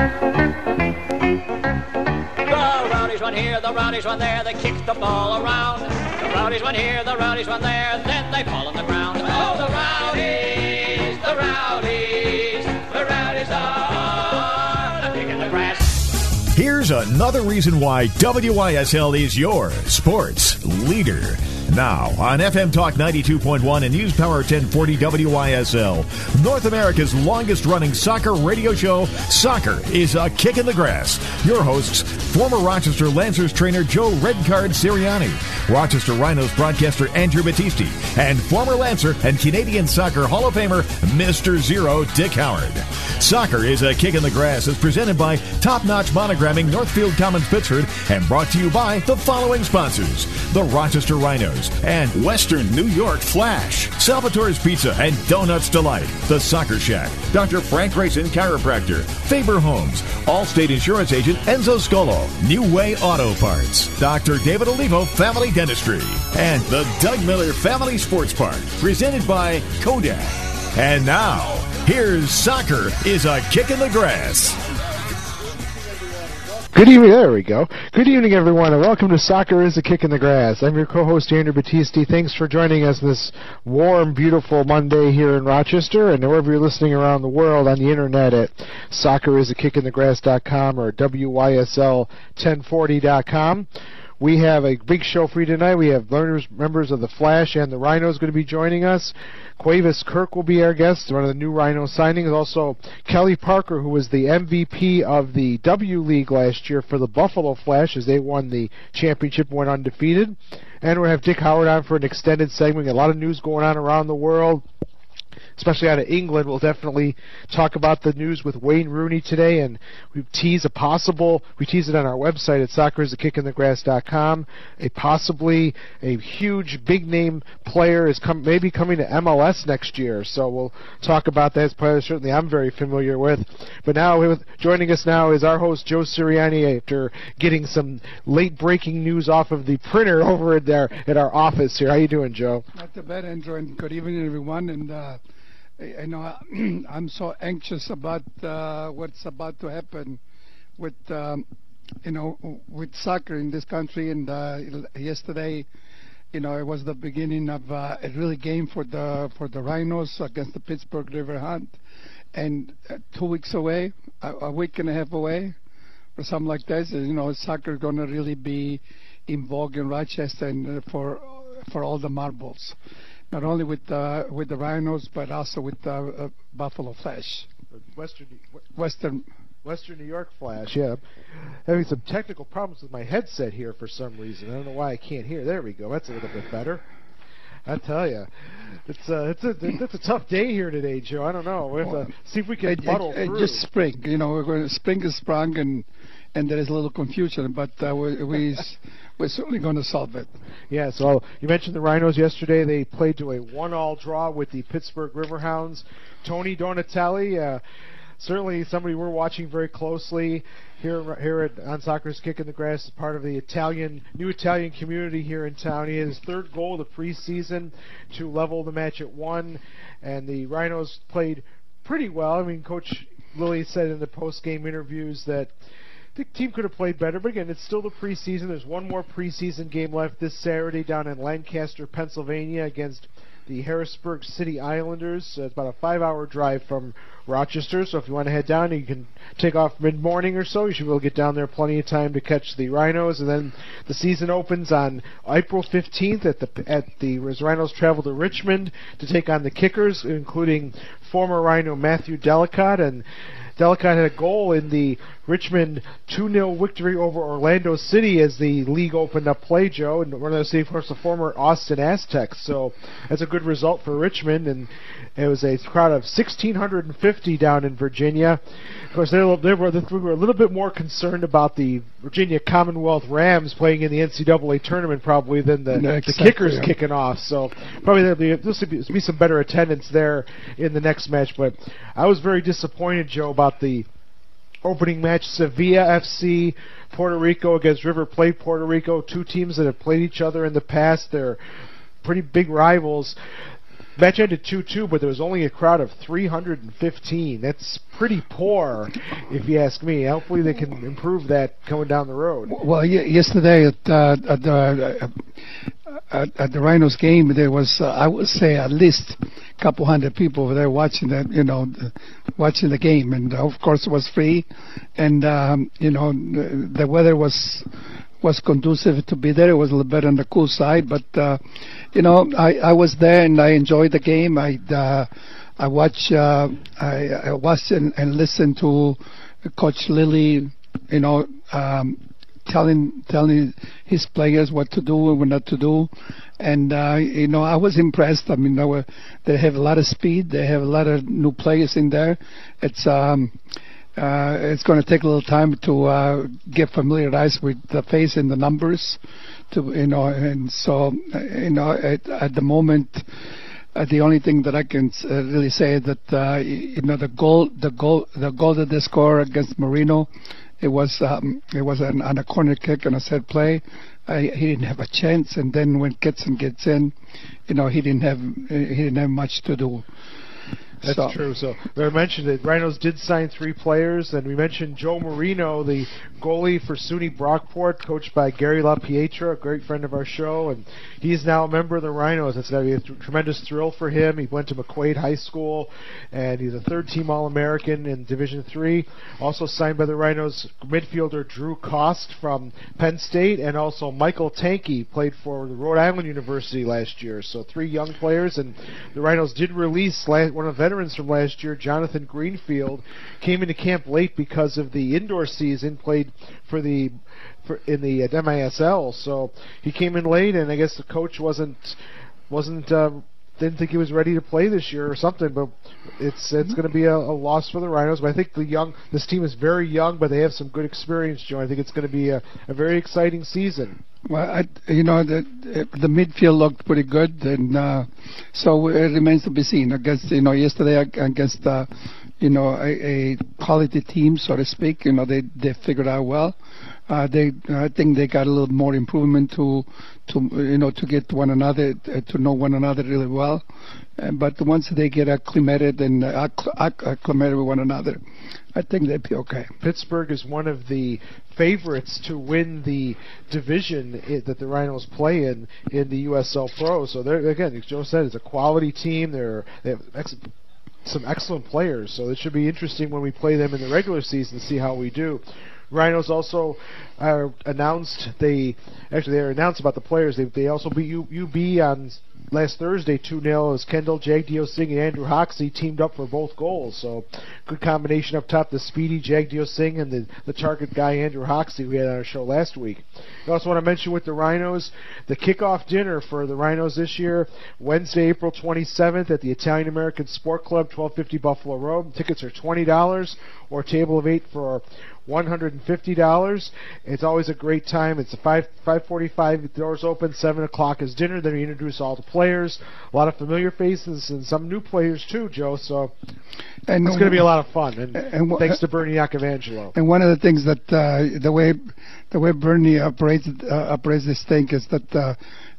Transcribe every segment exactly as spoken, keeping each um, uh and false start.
rowdies run here, the rowdies run there, they kick the ball around. The rowdies run here, the rowdies run there, then they fall on the ground. Oh, the rowdies, the rowdies, the rowdies are kicking the grass. Here's another reason why W I S L is your sports leader. Now, on F M Talk ninety-two point one and News Power ten forty W I S L, North America's longest-running soccer radio show, Soccer is a Kick in the Grass. Your hosts, former Rochester Lancers trainer Joe Redcard Sirianni, Rochester Rhinos broadcaster Andrew Battisti, and former Lancer and Canadian Soccer Hall of Famer Mister Zero Dick Howard. Soccer is a Kick in the Grass is presented by Top Notch Monogramming Northfield Commons Pittsford and brought to you by the following sponsors: the Rochester Rhinos and Western New York Flash, Salvatore's Pizza and Donuts Delight, The Soccer Shack, Doctor Frank Grayson Chiropractor, Faber Homes, Allstate Insurance Agent Enzo Scolo, New Way Auto Parts, Doctor David Olivo Family Dentistry, and the Doug Miller Family Sports Park, presented by Kodak. And now, here's Soccer is a Kick in the Grass. Good evening, there we go. Good evening, everyone, and welcome to Soccer is a Kick in the Grass. I'm your co-host, Andrew Battisti. Thanks for joining us this warm, beautiful Monday here in Rochester, and wherever you're listening around the world on the internet at soccer is a kick in the grass dot com or W Y S L ten forty dot com. We have a big show for you tonight. We have learners, members of the Flash and the Rhinos going to be joining us. Cuevas Kirk will be our guest, one of the new Rhino signings. Also, Kelly Parker, who was the M V P of the W League last year for the Buffalo Flash as they won the championship, went undefeated. And we'll have Dick Howard on for an extended segment. A lot of news going on around the world, especially out of England. We'll definitely talk about the news with Wayne Rooney today, and we tease a possible, we tease it on our website at soccer is a kick in the grass dot com, a possibly a huge big-name player is com- maybe coming to M L S next year, so we'll talk about that. It's a player certainly I'm very familiar with. But now, with, joining us now is our host, Joe Sirianni, after getting some late-breaking news off of the printer over at, there, at our office here. How you doing, Joe? Not too bad, Andrew, and good evening, everyone, and uh, I know I'm so anxious about uh, what's about to happen with, um, you know, with soccer in this country. And uh, yesterday, you know, it was the beginning of uh, a really game for the for the Rhinos against the Pittsburgh River Hunt, and uh, two weeks away, a, a week and a half away, or something like that. You know, soccer is going to really be in vogue in Rochester and uh, for for all the marbles. Not only with uh, with the Rhinos, but also with uh, uh, Buffalo Flash. Western, Western, Western New York Flash. Yeah, having some technical problems with my headset here for some reason. I don't know why I can't hear. There we go. That's a little bit better. I tell you, it's uh, it's a it's a tough day here today, Joe. I don't know. We have to see if we can it, muddle it, it through. Just spring, you know. We're going to, spring is sprung, and and there is a little confusion, but uh, we. we We're certainly going to solve it. Yeah, so you mentioned the Rhinos yesterday. They played to a one-all draw with the Pittsburgh Riverhounds. Tony Donatelli, uh, certainly somebody we're watching very closely here here at on Soccer's Kick in the Grass, as part of the Italian new Italian community here in town. He had his third goal of the preseason to level the match at one, and the Rhinos played pretty well. I mean, Coach Lilly said in the post-game interviews that the team could have played better, but again, it's still the preseason. There's one more preseason game left this Saturday down in Lancaster, Pennsylvania, against the Harrisburg City Islanders. Uh, it's about a five-hour drive from Rochester, so if you want to head down, you can take off mid-morning or so. You should be able to get down there plenty of time to catch the Rhinos, and then the season opens on April fifteenth at the at the Rhinos travel to Richmond to take on the Kickers, including former Rhino Matthew Delicott, and Delicott had a goal in the Richmond two nil victory over Orlando City as the league opened up play, Joe. And Orlando City, of course, the former Austin Aztecs. So that's a good result for Richmond. And it was a crowd of one thousand six hundred fifty down in Virginia. Of course, they were, they were a little bit more concerned about the Virginia Commonwealth Rams playing in the N C double A tournament probably than the, no, the Kickers yeah. kicking off. So probably there'll be, there'll be, be some better attendance there in the next match. But I was very disappointed, Joe, about the opening match. Sevilla F C, Puerto Rico against River Plate, Puerto Rico, two teams that have played each other in the past. They're pretty big rivals. match ended two two, but there was only a crowd of three hundred fifteen. That's pretty poor, if you ask me. Hopefully they can improve that coming down the road. Well, y- yesterday at, uh, at the uh, at, at the Rhinos game, there was uh, I would say at least a couple hundred people over there watching that, you know, the, watching the game, and uh, of course it was free, and um, you know the, the weather was was conducive to be there. It was a little bit on the cool side, but uh, you know I, I was there and I enjoyed the game. I uh, I watched uh, I, I watched and, and listened to Coach Lilly, you know, um, telling telling his players what to do and what not to do, and uh, you know I was impressed. I mean, they, were, they have a lot of speed. They have a lot of new players in there. It's um, uh, it's going to take a little time to uh, get familiarized with the face and the numbers, to you know, and so you know at, at the moment. Uh, the only thing that I can uh, really say is that uh, you know the goal, the goal, the goal that they scored against Marino, it was um, it was an, on a corner kick and a set play. Uh, he didn't have a chance, and then when Kitson gets in, you know he didn't have he didn't have much to do. That's so. true. So I mentioned that Rhinos did sign three players, and we mentioned Joe Marino, the goalie for SUNY Brockport, coached by Gary LaPietra, a great friend of our show, and he's now a member of the Rhinos. It's going to be a tremendous thrill for him. He went to McQuaid High School, and he's a third-team All-American in Division Three. Also signed by the Rhinos, midfielder Drew Cost from Penn State, and also Michael Tankey, played for the Rhode Island University last year. So three young players, and the Rhinos did release last, one of the veterans from last year, Jonathan Greenfield, came into camp late because of the indoor season, played for the for, in the uh, M I S L. So he came in late, and I guess the coach wasn't wasn't uh, didn't think he was ready to play this year or something. But it's it's going to be a, a loss for the Rhinos. But I think the young this team is very young, but they have some good experience, Joe. I think it's going to be a, a very exciting season. Well, I, you know, the the midfield looked pretty good, and uh, so it remains to be seen. I guess, you know, yesterday against, uh, you know, a, a quality team, so to speak, you know, they they figured out well. Uh, they, I think they got a little more improvement to, to you know, to get one another, uh, to know one another really well. Uh, but once they get acclimated and uh, acclimated with one another, I think they'd be okay. Pittsburgh is one of the favorites to win the division it, that the Rhinos play in in the U S L Pro. So they're, again, as Joe said, it's a quality team. They're they have ex- some excellent players. So it should be interesting when we play them in the regular season to see how we do. Rhinos also uh, announced they actually they announced about the players. They they also beat U, UB on last Thursday two nil as Kendall Jagdeo Singh and Andrew Hoxie teamed up for both goals. So good combination up top, the speedy Jagdeo Singh and the, the target guy Andrew Hoxie we had on our show last week. I also want to mention with the Rhinos, the kickoff dinner for the Rhinos this year, Wednesday, April twenty-seventh at the Italian American Sport Club, twelve fifty Buffalo Road. Tickets are twenty dollars or table of eight for one hundred fifty dollars. It's always a great time. It's a five five forty-five. Doors open. Seven o'clock is dinner. Then we introduce all the players. A lot of familiar faces and some new players too, Joe. So and it's going to be a lot of fun. And, and wh- thanks to Bernie Iacovangelo. And one of the things that uh, the way the way Bernie operates uh, operates this thing is that. Uh,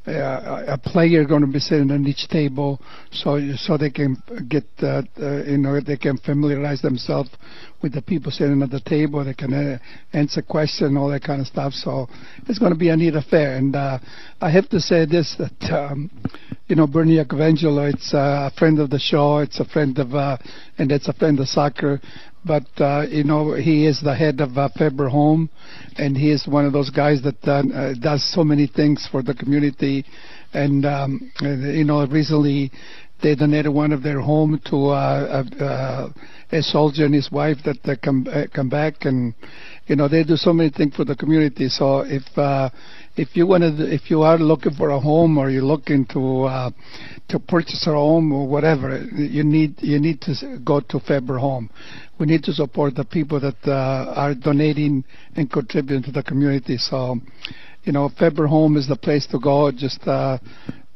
Uh, a player going to be sitting on each table, so so they can get uh, uh, you know they can familiarize themselves with the people sitting at the table. They can uh, answer questions, all that kind of stuff. So it's going to be a neat affair. And uh, I have to say this that um, you know Bernie Iacovangelo, it's uh, a friend of the show. It's a friend of uh, and it's a friend of soccer. But, uh, you know, he is the head of uh, Faber Home, and he is one of those guys that uh, uh, does so many things for the community. And, um, and, you know, recently they donated one of their home to uh, uh, a soldier and his wife that uh, come, uh, come back. And, you know, they do so many things for the community. So if uh, if you want to, if you are looking for a home or you're looking to uh, to purchase a home or whatever, you need you need to go to Faber Home. We need to support the people that uh, are donating and contributing to the community. So, you know, Faber Home is the place to go. Just uh,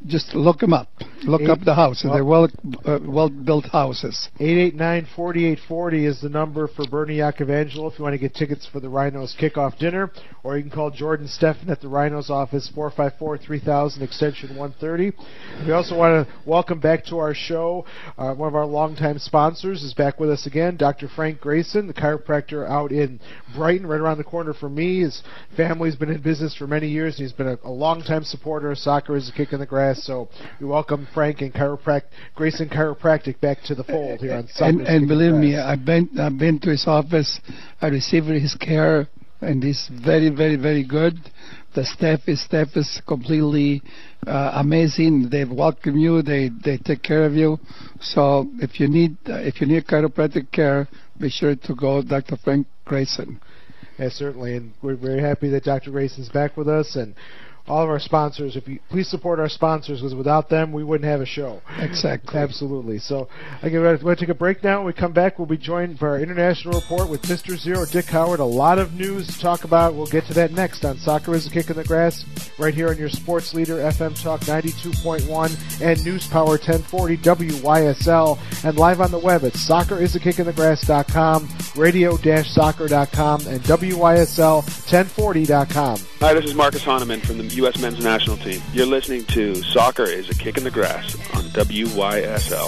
just look them up. Look Eight, up the houses. well, They're well uh, well built houses. eight eight nine, four eight four zero is the number for Bernie Iacovangelo if you want to get tickets for the Rhinos kickoff dinner, or you can call Jordan Steffen at the Rhinos office, four five four, three thousand, extension one thirty. We also want to welcome back to our show uh, one of our longtime sponsors is back with us again, Doctor Frank Grayson, the chiropractor out in Brighton, right around the corner from me. His family's been in business for many years, and he's been a, a longtime supporter of Soccer is a Kick in the Grass, so we welcome Frank and chiropract- Grayson Chiropractic back to the fold here on Soccer. And, and believe me, I've been I've been to his office. I received his care, and he's very, very, very good. The staff is staff is completely uh, amazing. They welcome you. They they take care of you. So if you need uh, if you need chiropractic care, be sure to go Doctor Frank Grayson. Yes, certainly, and we're very happy that Doctor Grayson's back with us, and all of our sponsors. If you please support our sponsors, because without them, we wouldn't have a show. Exactly. Absolutely. So, again, we're going to take a break now. When we come back, we'll be joined for our international report with Mister Zero, Dick Howard. A lot of news to talk about. We'll get to that next on Soccer is a Kick in the Grass, right here on your sports leader, F M Talk ninety-two point one and News Power ten forty W Y S L, and live on the web at soccer is a kick in the grass dot com, radio dash soccer dot com, and W Y S L ten forty dot com. Hi, this is Marcus Hahnemann from the U S men's national team. You're listening to Soccer is a Kick in the Grass on W Y S L.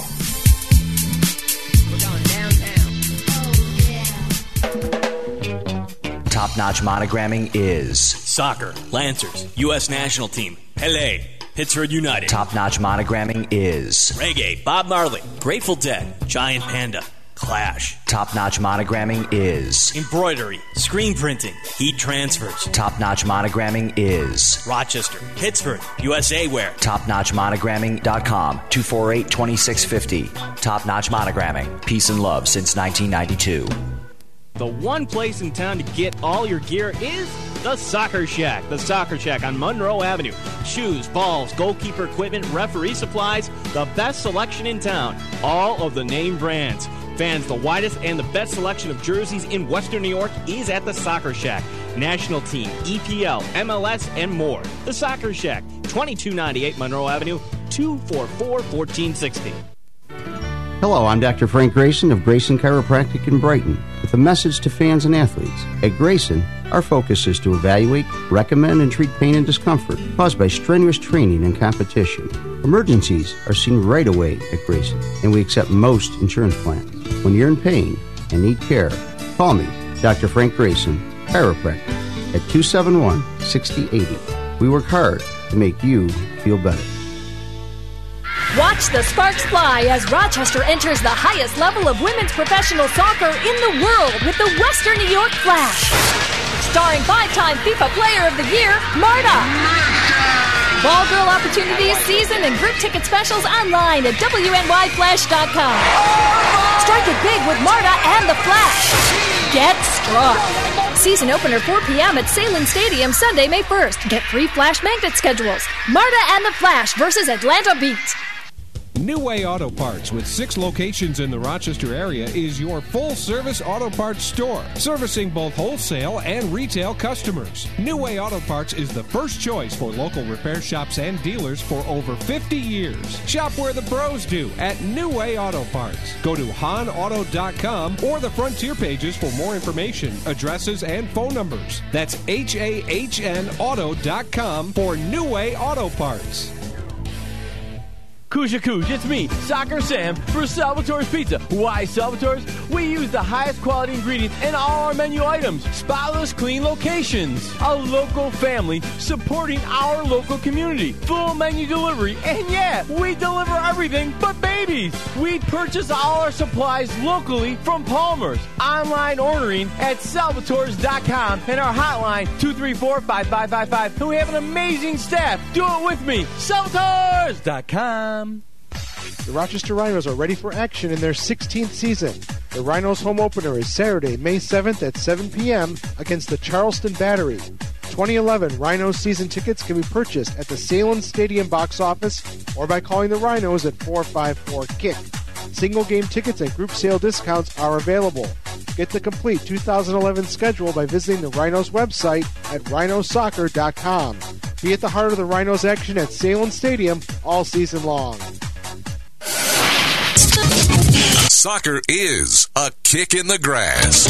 Top-notch monogramming is Soccer, Lancers, U S national team, Pele, Pittsburgh United. Top-notch monogramming is Reggae, Bob Marley, Grateful Dead, Giant Panda, Clash. Top-notch monogramming is Embroidery, screen printing, heat transfers. Top-notch monogramming is Rochester, Pittsburgh, U S A Wear. top notch monogramming dot com, two four eight, two six five zero. Top-notch monogramming, peace and love since nineteen ninety-two. The one place in town to get all your gear is the Soccer Shack. The Soccer Shack on Monroe Avenue. Shoes, balls, goalkeeper equipment, referee supplies, the best selection in town. All of the name brands. Fans, the widest and the best selection of jerseys in Western New York is at the Soccer Shack. National team, E P L, M L S, and more. The Soccer Shack, twenty-two ninety-eight Monroe Avenue, two four four, one four six zero. Hello, I'm Doctor Frank Grayson of Grayson Chiropractic in Brighton with a message to fans and athletes. At Grayson, our focus is to evaluate, recommend, and treat pain and discomfort caused by strenuous training and competition. Emergencies are seen right away at Grayson, and we accept most insurance plans. When you're in pain and need care, call me, Doctor Frank Grayson, chiropractor, at two seven one, six zero eight zero. We work hard to make you feel better. Watch the sparks fly as Rochester enters the highest level of women's professional soccer in the world with the Western New York Flash. Starring five-time FIFA Player of the Year, Marta. Ball girl opportunities, season, and group ticket specials online at W N Y flash dot com. Strike it big with Marta and the Flash. Get struck. Season opener four p.m. at Salem Stadium Sunday, May first. Get free Flash magnet schedules. Marta and the Flash versus Atlanta Beat. New Way Auto Parts, with six locations in the Rochester area, is your full-service auto parts store, servicing both wholesale and retail customers. New Way Auto Parts is the first choice for local repair shops and dealers for over fifty years. Shop where the pros do at New Way Auto Parts. Go to han auto dot com or the Frontier pages for more information, addresses, and phone numbers. That's H A H N auto dot com for New Way Auto Parts. Kuja Kuj, it's me, Soccer Sam, for Salvatore's Pizza. Why Salvatore's? We use the highest quality ingredients in all our menu items. Spotless, clean locations. A local family supporting our local community. Full menu delivery, and yeah, we deliver everything but babies. We purchase all our supplies locally from Palmer's. Online ordering at salvatores dot com and our hotline two three four, five five five five. And we have an amazing staff. Do it with me. salvatores dot com. The Rochester Rhinos are ready for action in their sixteenth season. The Rhinos home opener is Saturday, May seventh at seven p.m. against the Charleston Battery. twenty eleven Rhinos season tickets can be purchased at the Salem Stadium box office or by calling the Rhinos at four five four kick. Single game tickets and group sale discounts are available. Get the complete two thousand eleven schedule by visiting the Rhinos website at rhino soccer dot com. Be at the heart of the Rhinos action at Salem Stadium all season long. Soccer is a kick in the grass.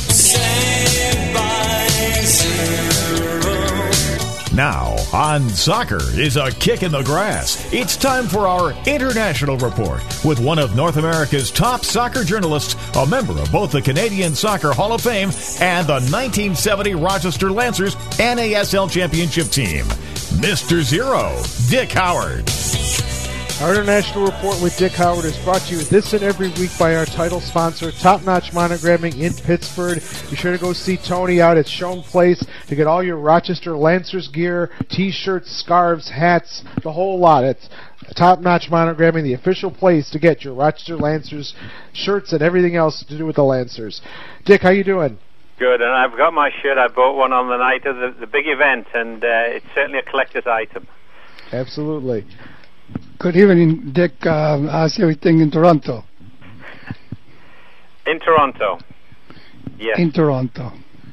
Now, on Soccer is a Kick in the Grass, it's time for our International Report with one of North America's top soccer journalists, a member of both the Canadian Soccer Hall of Fame and the nineteen seventy Rochester Lancers N A S L Championship team, Mister Zero, Dick Howard. Our International Report with Dick Howard is brought to you this and every week by our title sponsor, Top Notch Monogramming in Pittsburgh. Be sure to go see Tony out at Schoen Place to get all your Rochester Lancers gear, T-shirts, scarves, hats, the whole lot. It's Top Notch Monogramming, the official place to get your Rochester Lancers shirts and everything else to do with the Lancers. Dick, how you doing? Good, and I've got my shirt. I bought one on the night of the, the big event, and uh, it's certainly a collector's item. Absolutely. Good evening, Dick. Uh, how's everything in Toronto? In Toronto, yes. In Toronto.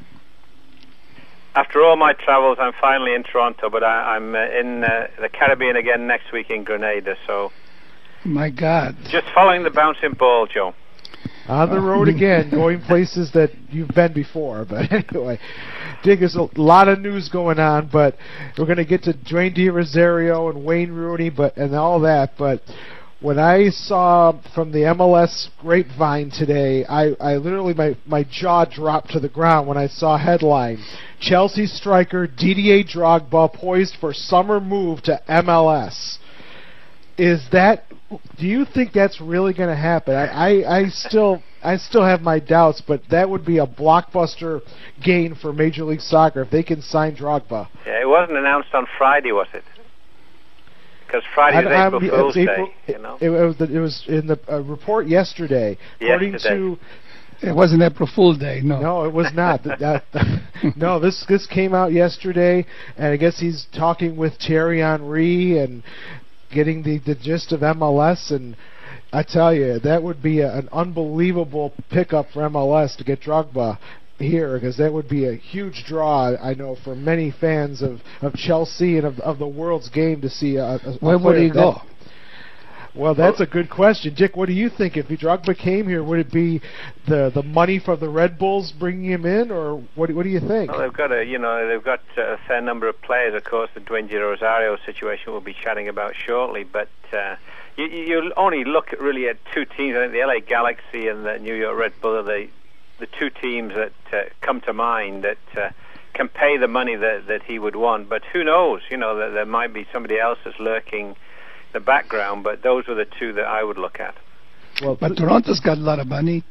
After all my travels, I'm finally in Toronto, but I, I'm uh, in uh, the Caribbean again next week in Grenada, so... My God. Just following the bouncing ball, Joe. On the road again, going places that you've been before. But anyway, Dick, there's a lot of news going on, but we're going to get to Dwayne DiRosario and Wayne Rooney but and all that. But when I saw from the M L S grapevine today, I, I literally, my, my jaw dropped to the ground when I saw a headline. Chelsea striker Didier Drogba poised for summer move to M L S. Is that... Do you think that's really going to happen? I, I, I still I still have my doubts, but that would be a blockbuster gain for Major League Soccer if they can sign Drogba. Yeah, it wasn't announced on Friday, was it? Because Friday is April Fool's Day, you know? It, it, was, it was in the uh, report yesterday. According yesterday. to... It wasn't April Fool's Day, no. No, it was not. that, no, this this came out yesterday, and I guess he's talking with Thierry Henry and... getting the, the gist of M L S, and I tell you, that would be a, an unbelievable pickup for M L S to get Drogba here, because that would be a huge draw, I know, for many fans of, of Chelsea and of, of the world's game to see a, a Where would he go? Well, that's a good question. Dick, what do you think? If Drogba came here, would it be the the money for the Red Bulls bringing him in, or what, what do you think? Well, they've got a, you know, they've got a fair number of players. Of course, the Dwayne DiRosario situation we'll be chatting about shortly, but uh, you, you only look at really at two teams. I think the L A Galaxy and the New York Red Bull are the, the two teams that uh, come to mind that uh, can pay the money that, that he would want. But who knows? You know, there, there might be somebody else that's lurking the background, but those were the two that I would look at. Well, but Toronto's got a lot of money.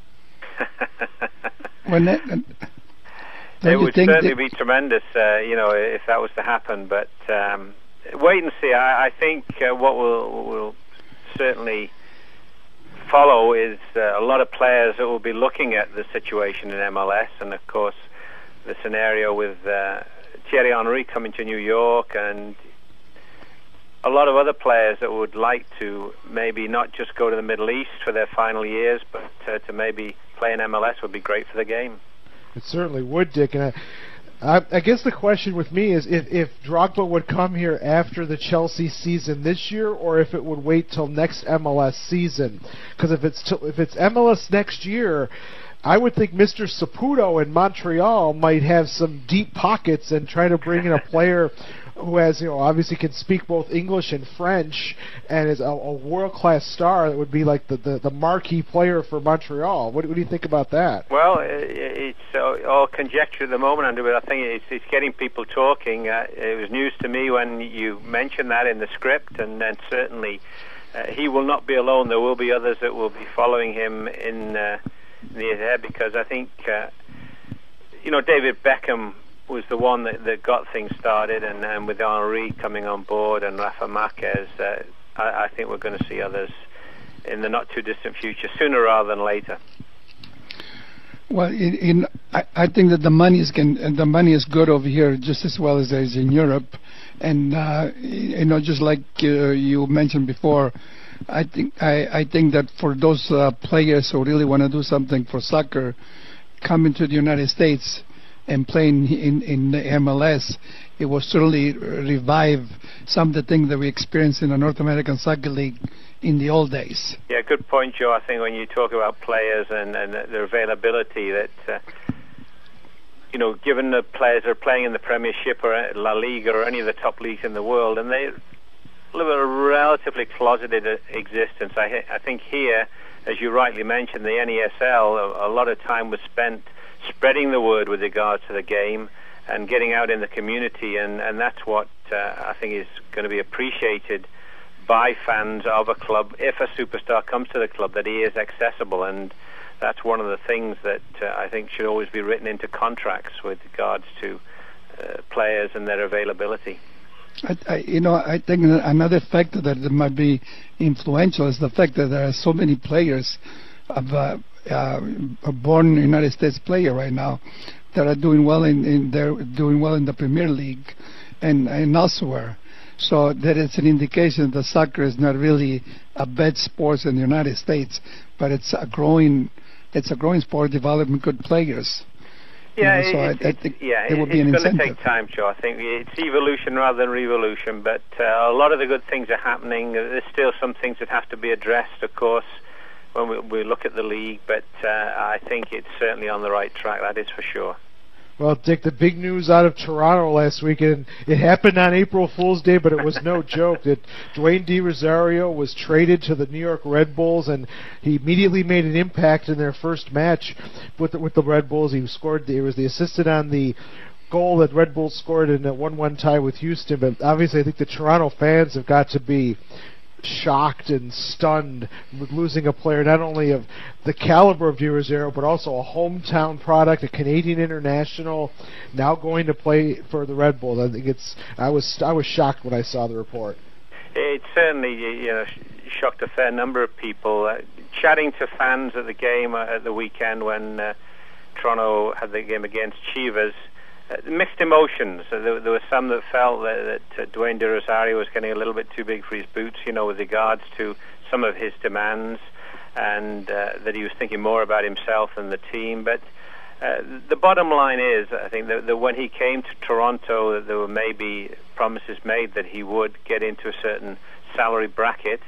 when that, it would certainly be tremendous, uh, you know, if that was to happen. But um, wait and see. I, I think uh, what will will certainly follow is uh, a lot of players that will be looking at the situation in M L S, and of course the scenario with uh, Thierry Henry coming to New York, and a lot of other players that would like to maybe not just go to the Middle East for their final years, but uh, to maybe play in M L S would be great for the game. It certainly would, Dick. And I, I, I guess the question with me is if, if Drogba would come here after the Chelsea season this year, or if it would wait till next M L S season. Because if it's t- if it's M L S next year, I would think Mister Saputo in Montreal might have some deep pockets and try to bring in a player who has, you know, obviously can speak both English and French and is a, a world-class star that would be like the, the, the marquee player for Montreal. What, what do you think about that? Well, it's all conjecture at the moment, Andrew, but I think it's, it's getting people talking. Uh, it was news to me when you mentioned that in the script, and then certainly uh, he will not be alone. There will be others that will be following him in uh, the air, because I think, uh, you know, David Beckham was the one that, that got things started, and, and with Henry coming on board and Rafa Marquez, uh, I, I think we're going to see others in the not too distant future, sooner rather than later. Well, in, in I, I think that the money is can, the money is good over here just as well as is in Europe, and uh, you know, just like uh, you mentioned before, I think I, I think that for those uh, players who really want to do something for soccer, coming to the United States and playing in, in the M L S, it will certainly revive some of the things that we experienced in the North American Soccer League in the old days. Yeah, good point, Joe. I think when you talk about players and, and their availability, that uh, you know, given the players are playing in the Premiership or La Liga or any of the top leagues in the world, and they live a relatively closeted existence. I, I think here, as you rightly mentioned, the N E S L, a, a lot of time was spent spreading the word with regards to the game and getting out in the community, and, and that's what uh, I think is going to be appreciated by fans of a club if a superstar comes to the club, that he is accessible. And that's one of the things that uh, I think should always be written into contracts with regards to uh, players and their availability. I, I, you know, I think another factor that might be influential is the fact that there are so many players of uh, uh, a born United States player right now that are doing well in, in they're doing well in the Premier League and, and elsewhere. So that is an indication that soccer is not really a bad sport in the United States, but it's a growing it's a growing sport developing good players. Yeah, you know, so it, I, I it, think yeah, there it, will be an it's going incentive. to take time, Joe. I think it's evolution rather than revolution, but uh, a lot of the good things are happening. There's still some things that have to be addressed, of course, when we, we look at the league, but uh, I think it's certainly on the right track, that is for sure. Well, Dick, the big news out of Toronto last weekend, it happened on April Fool's Day, but it was no joke, that Dwayne De Rosario was traded to the New York Red Bulls, and he immediately made an impact in their first match with the, with the Red Bulls. He scored, he was the assistant on the goal that Red Bulls scored in a one one tie with Houston, but obviously I think the Toronto fans have got to be shocked and stunned with losing a player not only of the caliber of De Rosario, but also a hometown product, a Canadian international, now going to play for the Red Bulls. I think it's. I was I was shocked when I saw the report. It certainly, you know, shocked a fair number of people. Uh, chatting to fans at the game uh, at the weekend when uh, Toronto had the game against Chivas. Uh, mixed emotions. Uh, there, there were some that felt that, that uh, Dwayne De Rosario was getting a little bit too big for his boots, you know, with regards to some of his demands, and uh, that he was thinking more about himself than the team. But uh, the bottom line is, I think, that, that when he came to Toronto, that there were maybe promises made that he would get into a certain salary bracket.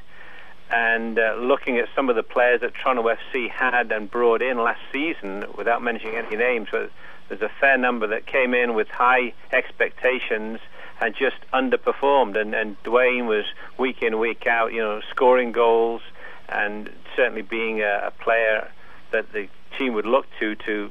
And uh, looking at some of the players that Toronto F C had and brought in last season, without mentioning any names, but there's a fair number that came in with high expectations and just underperformed. And, and Dwayne was week in, week out, you know, scoring goals and certainly being a, a player that the team would look to to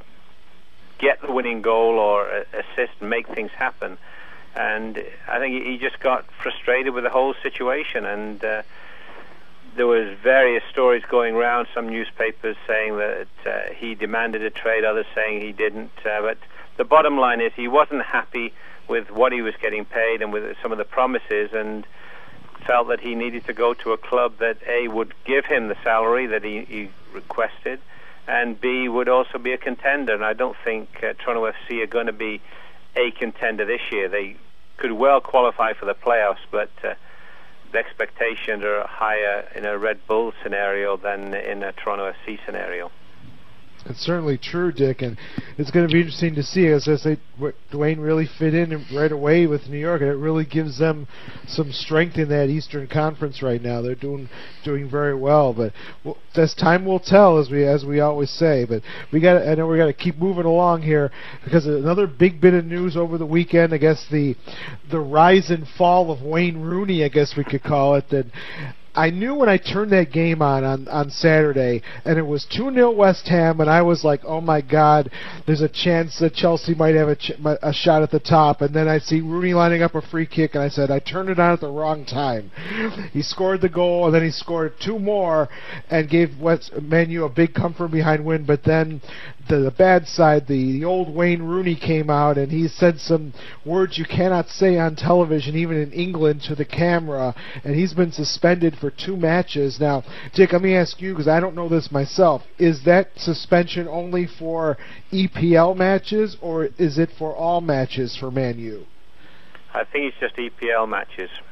get the winning goal or uh, assist and make things happen. And I think he just got frustrated with the whole situation. And uh, there was various stories going around, some newspapers saying that uh, he demanded a trade, others saying he didn't. Uh, but the bottom line is he wasn't happy with what he was getting paid and with some of the promises, and felt that he needed to go to a club that, A, would give him the salary that he, he requested, and B, would also be a contender. And I don't think uh, Toronto F C are going to be a contender this year. They could well qualify for the playoffs, but Uh, the expectations are higher in a Red Bull scenario than in a Toronto F C scenario. It's certainly true, Dick, and it's going to be interesting to see, as I say, Dwayne really fit in right away with New York, and it really gives them some strength in that Eastern Conference right now. They're doing doing very well, but well, as time will tell, as we as we always say. But we got, I know we got to keep moving along here, because another big bit of news over the weekend, I guess the the rise and fall of Wayne Rooney, I guess we could call it. That I knew when I turned that game on, on on Saturday, and it was two nil West Ham, and I was like, oh my God, there's a chance that Chelsea might have a, ch- a shot at the top. And then I see Rooney lining up a free kick, and I said, I turned it on at the wrong time. He scored the goal, and then he scored two more and gave West Man U a big comfort behind win. But then the, the bad side, the, the old Wayne Rooney came out, and he said some words you cannot say on television, even in England, to the camera, and he's been suspended for two matches. Now, Dick, let me ask you, because I don't know this myself, is that suspension only for E P L matches, or is it for all matches for Man U? I think it's just E P L matches.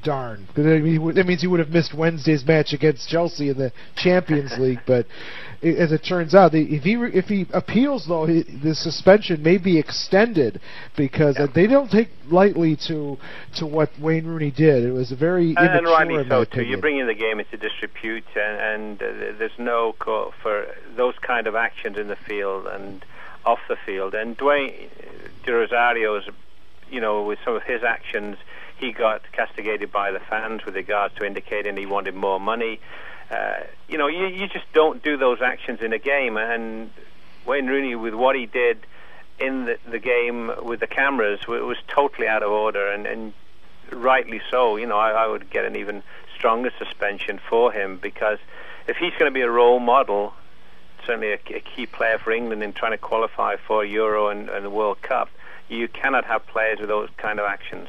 darn. That means he would have missed Wednesday's match against Chelsea in the Champions League. But as it turns out, if he if he appeals, though, the suspension may be extended because yeah. they don't take lightly to to what Wayne Rooney did. It was a very and, immature, and rightly so too. Opinion. You're bringing the game into disrepute, and, and uh, there's no call for those kind of actions in the field and off the field. And Dwayne De Rosario's, you know, with some of his actions, he got castigated by the fans with regards to indicating he wanted more money. Uh, you know, you, you just don't do those actions in a game. And Wayne Rooney, with what he did in the, the game with the cameras, it was totally out of order, and, and rightly so. You know, I, I would get an even stronger suspension for him, because if he's going to be a role model, certainly a, a key player for England in trying to qualify for Euro and, and the World Cup, you cannot have players with those kind of actions.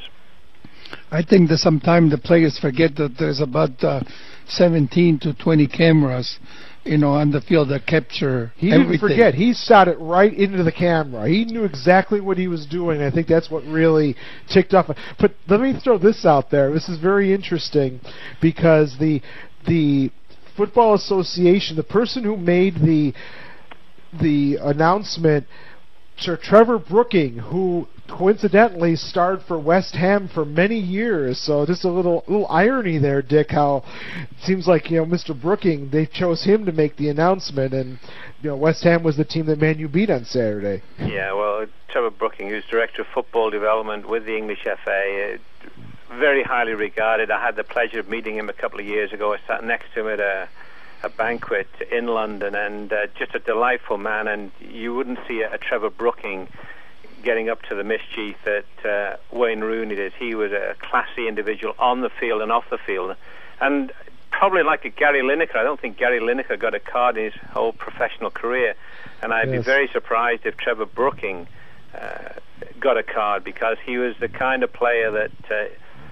I think that sometimes the players forget that there's about uh, seventeen to twenty cameras, you know, on the field that capture He everything. didn't forget. He shot it right into the camera. He knew exactly what he was doing. I think that's what really ticked off. But let me throw this out there. This is very interesting because the the Football Association, the person who made the the announcement, Sir Trevor Brooking, who coincidentally starred for West Ham for many years. So just a little little irony there, Dick, how it seems like, you know, Mister Brooking, they chose him to make the announcement, and, you know, West Ham was the team that Man U beat on Saturday. Yeah, well, Trevor Brooking, who's Director of Football Development with the English F A, uh, very highly regarded. I had the pleasure of meeting him a couple of years ago. I sat next to him at a a banquet in London, and uh, just a delightful man, and you wouldn't see a, a Trevor Brooking getting up to the mischief that uh, Wayne Rooney did. He was a classy individual on the field and off the field, and probably like a Gary Lineker. I don't think Gary Lineker got a card in his whole professional career, and I'd yes. be very surprised if Trevor Brooking uh, got a card, because he was the kind of player that uh,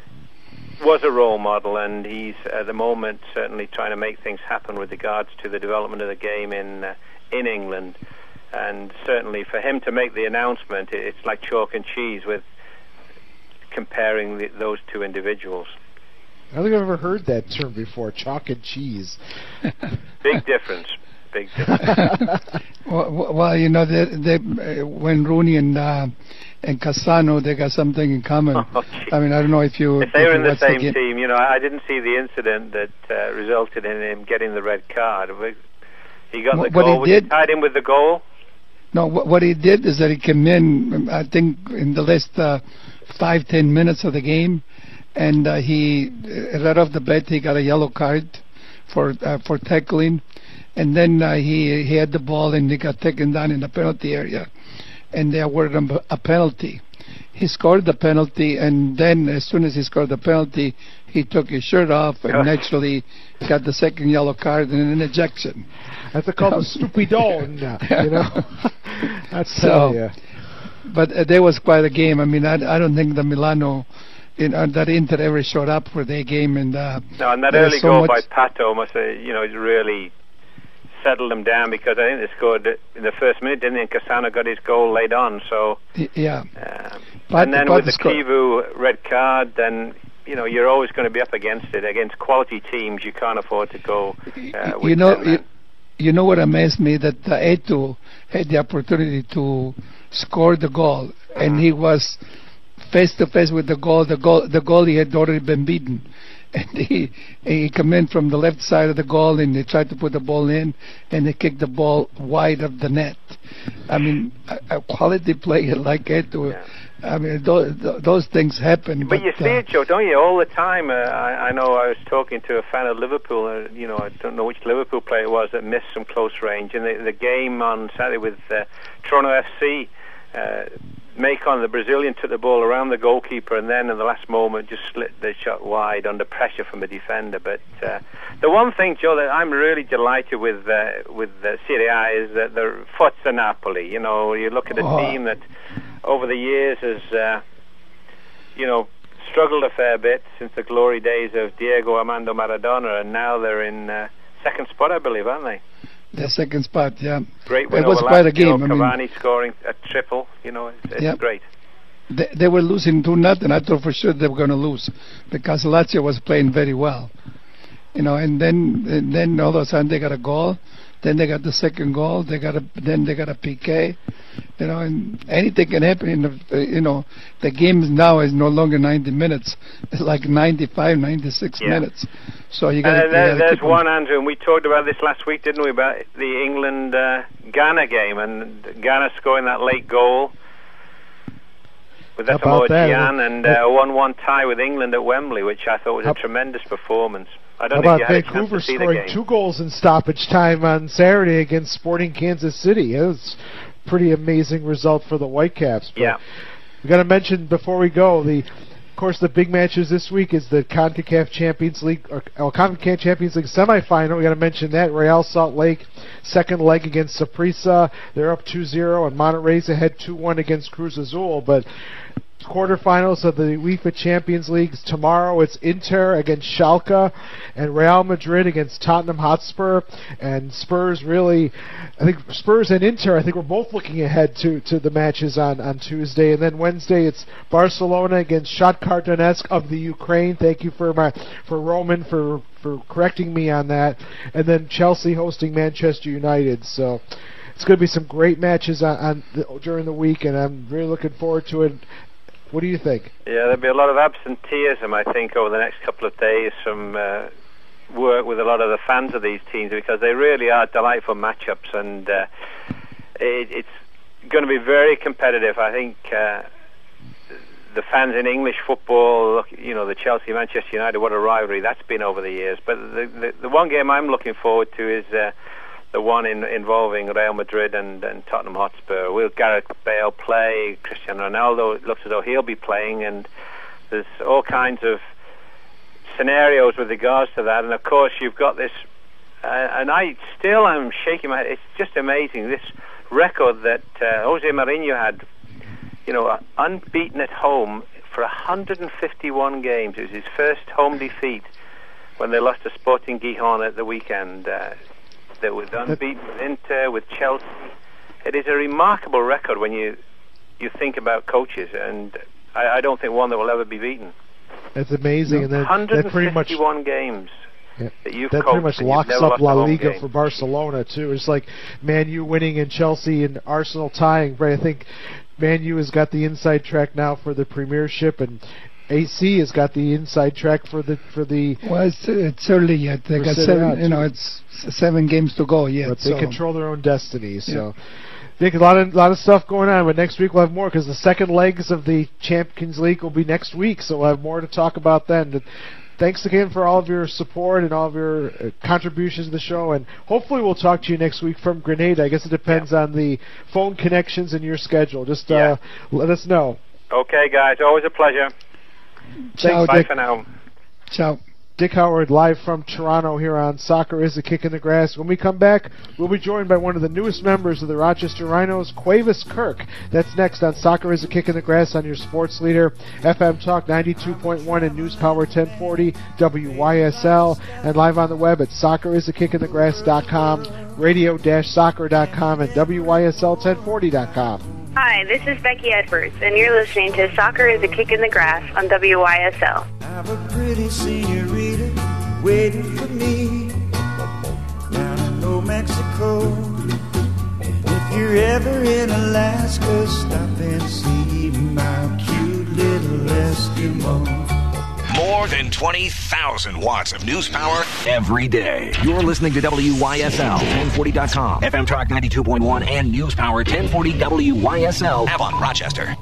was a role model, and he's at the moment certainly trying to make things happen with regards to the development of the game in uh, in England. And certainly for him to make the announcement, it's like chalk and cheese with comparing the, those two individuals. I don't think I've ever heard that term before, chalk and cheese. Big difference. Big difference. well, well, you know, they, they, uh, when Rooney and uh, and Cassano, they got something in common. Oh, I mean, I don't know if you... If they were in the same the team, you know, I didn't see the incident that uh, resulted in him getting the red card. He got what, the goal. What he did, he tied him with the goal? No, what, what he did is that he came in, I think, in the last uh, five, ten minutes of the game, and uh, he, right off the bat, he got a yellow card for uh, for tackling, and then uh, he he had the ball and he got taken down in the penalty area, and they awarded him a penalty. He scored the penalty, and then as soon as he scored the penalty, he took his shirt off and naturally got the second yellow card and an ejection. That's called a stupidon, you know. That's so. Yeah. But uh, there was quite a game. I mean, I, I don't think the Milano, in, uh, that Inter ever showed up for their game. And uh, no, and that early so goal by Pato must have, you know, really settled them down, because I think they scored in the first minute, didn't they? And Cassano got his goal late on. So yeah. Um, Pat, and then Pat with the sco- Kivu red card, then, you know, you're always going to be up against it. Against quality teams, you can't afford to go uh, with you know, them. You, you know what amazed me? That uh, Eto'o had the opportunity to score the goal, uh-huh. and he was face to face with the goal. The goal, the goalie had already been beaten, and he he came in from the left side of the goal, and he tried to put the ball in, and he kicked the ball wide of the net. I mean, a, a quality player like Eto'o. Yeah. I mean, those, those things happen. But, but you see uh, it, Joe, don't you, all the time? Uh, I, I know I was talking to a fan of Liverpool, uh, you know, I don't know which Liverpool player it was that missed some close range. And the, the game on Saturday with uh, Toronto F C, uh, Macon, the Brazilian, took the ball around the goalkeeper and then in the last moment just slit the shot wide under pressure from the defender. But uh, the one thing, Joe, that I'm really delighted with uh, with uh, Serie A is that the Forza Napoli. You know, you look at a oh. team that over the years has, uh, you know, struggled a fair bit since the glory days of Diego Armando Maradona, and now they're in uh, second spot, I believe, aren't they? The second spot, yeah. Great win it was over quite a Lazio, game. Cavani I mean, scoring a triple, you know, it's, it's yep. great. they, they were losing two nothing. I thought for sure they were going to lose because Lazio was playing very well. You know, and then and then all of a sudden they got a goal. Then they got the second goal. They got a then they got a P K. You know, and anything can happen. In the, uh, you know, the game now is no longer ninety minutes. It's like ninety-five, ninety-six yeah. minutes. So you got. Uh, there, there's one, Andrew, and we talked about this last week, didn't we? About the England uh, Ghana game and Ghana scoring that late goal with Asamoah Gyan and a uh, one-one tie with England at Wembley, which I thought was a tremendous performance. I don't How know about if you had Vancouver a chance to see scoring the game. two goals in stoppage time on Saturday against Sporting Kansas City? It was a pretty amazing result for the Whitecaps. But yeah. we got to mention before we go, the, of course, the big matches this week is the CONCACAF Champions League, or, or CONCACAF Champions League semifinal. We got to mention that Real Salt Lake, second leg against Saprissa. They're up two zero, and Monterrey's ahead two one against Cruz Azul. But quarterfinals of the UEFA Champions League tomorrow. It's Inter against Schalke and Real Madrid against Tottenham Hotspur. And Spurs really, I think Spurs and Inter, I think we're both looking ahead to, to the matches on, on Tuesday. And then Wednesday it's Barcelona against Shakhtar Donetsk of the Ukraine. Thank you for my for Roman for, for correcting me on that. And then Chelsea hosting Manchester United. So it's going to be some great matches on, on the, during the week, and I'm really looking forward to it. What do you think? Yeah, there'll be a lot of absenteeism, I think, over the next couple of days from uh, work with a lot of the fans of these teams, because they really are delightful matchups, and uh, it, it's going to be very competitive. I think uh, the fans in English football, look, you know, the Chelsea, Manchester United, what a rivalry that's been over the years. But the, the, the one game I'm looking forward to is Uh, the one in, involving Real Madrid and, and Tottenham Hotspur. Will Gareth Bale play? Cristiano Ronaldo, it looks as though he'll be playing, and there's all kinds of scenarios with regards to that. And of course you've got this, uh, and I still am shaking my head, it's just amazing, this record that uh, Jose Mourinho had, you know, unbeaten at home for one hundred fifty-one games. It was his first home defeat when they lost to Sporting Gijon at the weekend. Uh, That was unbeaten with Inter, with Chelsea. It is a remarkable record when you you think about coaches, and I, I don't think one that will ever be beaten. That's amazing, and that, that pretty much one hundred fifty-one games yeah, that you've that coached, pretty much and locks you've never up lost a La home Liga game. for Barcelona too. It's like Man U winning and Chelsea and Arsenal tying. Right? I think Man U has got the inside track now for the Premiership, and A C has got the inside track for the for the. Well, it's, it's early yet. They got seven. You know, it's seven games to go yet. But they so. control their own destiny. So, yeah. Nick, a lot of lot of stuff going on. But next week we'll have more, because the second legs of the Champions League will be next week. So we'll have more to talk about then. But thanks again for all of your support and all of your uh, contributions to the show. And hopefully we'll talk to you next week from Grenada. I guess it depends yeah. on the phone connections and your schedule. Just uh, yeah. let us know. Okay, guys. Always a pleasure. Ciao, Bye Dick. for now. Ciao. Dick Howard live from Toronto here on Soccer is a Kick in the Grass. When we come back, we'll be joined by one of the newest members of the Rochester Rhinos, Quavis Kirk. That's next on Soccer is a Kick in the Grass on your sports leader, F M Talk ninety-two point one and News Power ten forty, W Y S L, and live on the web at soccer is a kick in the grass dot com, radio dash soccer dot com, and W Y S L ten forty dot com. Hi, this is Becky Edwards, and you're listening to Soccer is a Kick in the Grass on W Y S L. I have a pretty senorita waiting for me down in New Mexico. And if you're ever in Alaska, stop and see my cute little Eskimo. More than twenty thousand watts of news power every day. You're listening to W Y S L ten forty dot com, F M Talk ninety-two point one, and News Power ten forty W Y S L. Avon, Rochester.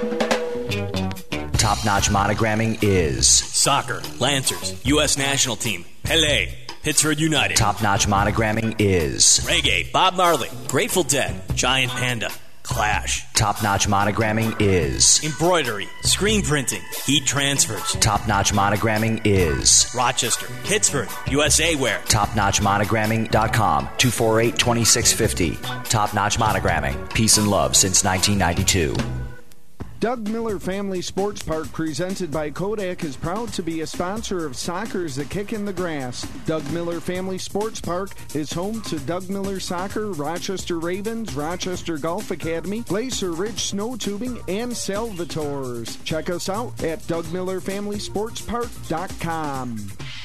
Top-notch monogramming is Soccer, Lancers, U S National Team, Pele, Pittsburgh United. Top-notch monogramming is Reggae, Bob Marley, Grateful Dead, Giant Panda, Clash. Top-notch monogramming is Embroidery, screen printing, heat transfers. Top-notch monogramming is Rochester, Pittsburgh, U S A Wear. top notch monogramming dot com, two four eight, two six five zero. Top-notch monogramming. Peace and love since nineteen ninety-two. Doug Miller Family Sports Park, presented by Kodak, is proud to be a sponsor of Soccer's A Kick in the Grass. Doug Miller Family Sports Park is home to Doug Miller Soccer, Rochester Ravens, Rochester Golf Academy, Glacier Ridge Snow Tubing, and Salvatores. Check us out at doug miller family sports park dot com.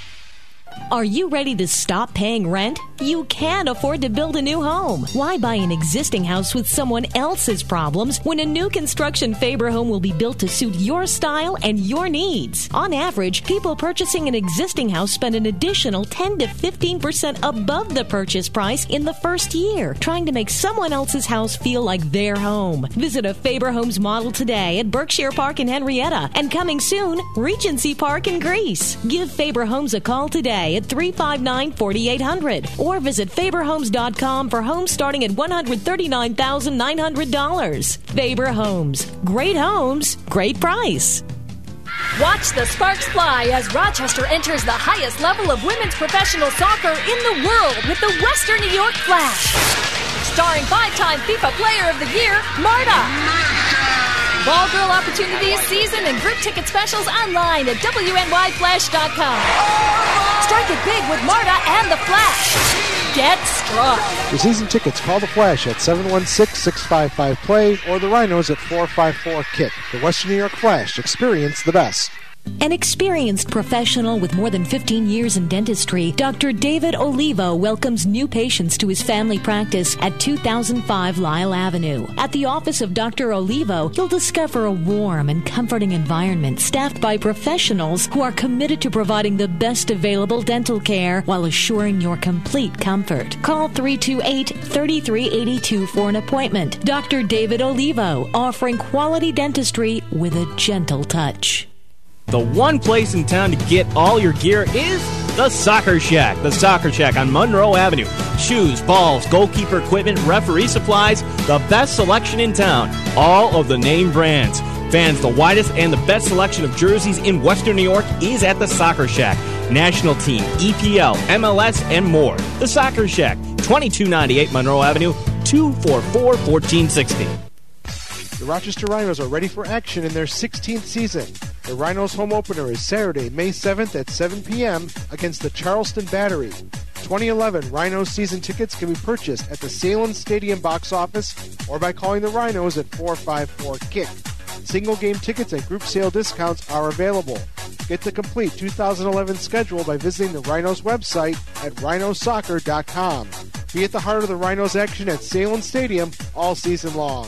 Are you ready to stop paying rent? You can't afford to build a new home. Why buy an existing house with someone else's problems when a new construction Faber home will be built to suit your style and your needs? On average, people purchasing an existing house spend an additional ten to fifteen percent above the purchase price in the first year, trying to make someone else's house feel like their home. Visit a Faber Homes model today at Berkshire Park in Henrietta, and coming soon, Regency Park in Greece. Give Faber Homes a call today at three five nine, four eight zero zero or visit faber homes dot com for homes starting at one hundred thirty-nine thousand nine hundred dollars. Faber Homes. Great homes, great price. Watch the sparks fly as Rochester enters the highest level of women's professional soccer in the world with the Western New York Flash. Starring five-time FIFA Player of the Year, Marta. Ball girl opportunities, season, and group ticket specials online at W N Y flash dot com. Strike it big with Marta and the Flash. Get struck. For season tickets, call the Flash at seven one six, six five five, play or the Rhinos at four five four, kick. The Western New York Flash. Experience the best. An experienced professional with more than fifteen years in dentistry, Doctor David Olivo welcomes new patients to his family practice at two thousand five Lyle Avenue. At the office of Doctor Olivo, you'll discover a warm and comforting environment staffed by professionals who are committed to providing the best available dental care while assuring your complete comfort. Call three two eight, three three eight two for an appointment. Doctor David Olivo, offering quality dentistry with a gentle touch. The one place in town to get all your gear is the Soccer Shack. The Soccer Shack on Monroe Avenue. Shoes, balls, goalkeeper equipment, referee supplies, the best selection in town. All of the name brands. Fans, the widest and the best selection of jerseys in Western New York is at the Soccer Shack. National team, E P L, M L S, and more. The Soccer Shack, twenty-two ninety-eight Monroe Avenue, two four four, one four six zero. The Rochester Rhinos are ready for action in their sixteenth season. The Rhinos home opener is Saturday, May seventh at seven p.m. against the Charleston Battery. twenty eleven Rhinos season tickets can be purchased at the Salem Stadium box office or by calling the Rhinos at four five four, kick. Single game tickets and group sale discounts are available. Get the complete two thousand eleven schedule by visiting the Rhinos website at rhino soccer dot com. Be at the heart of the Rhinos action at Salem Stadium all season long.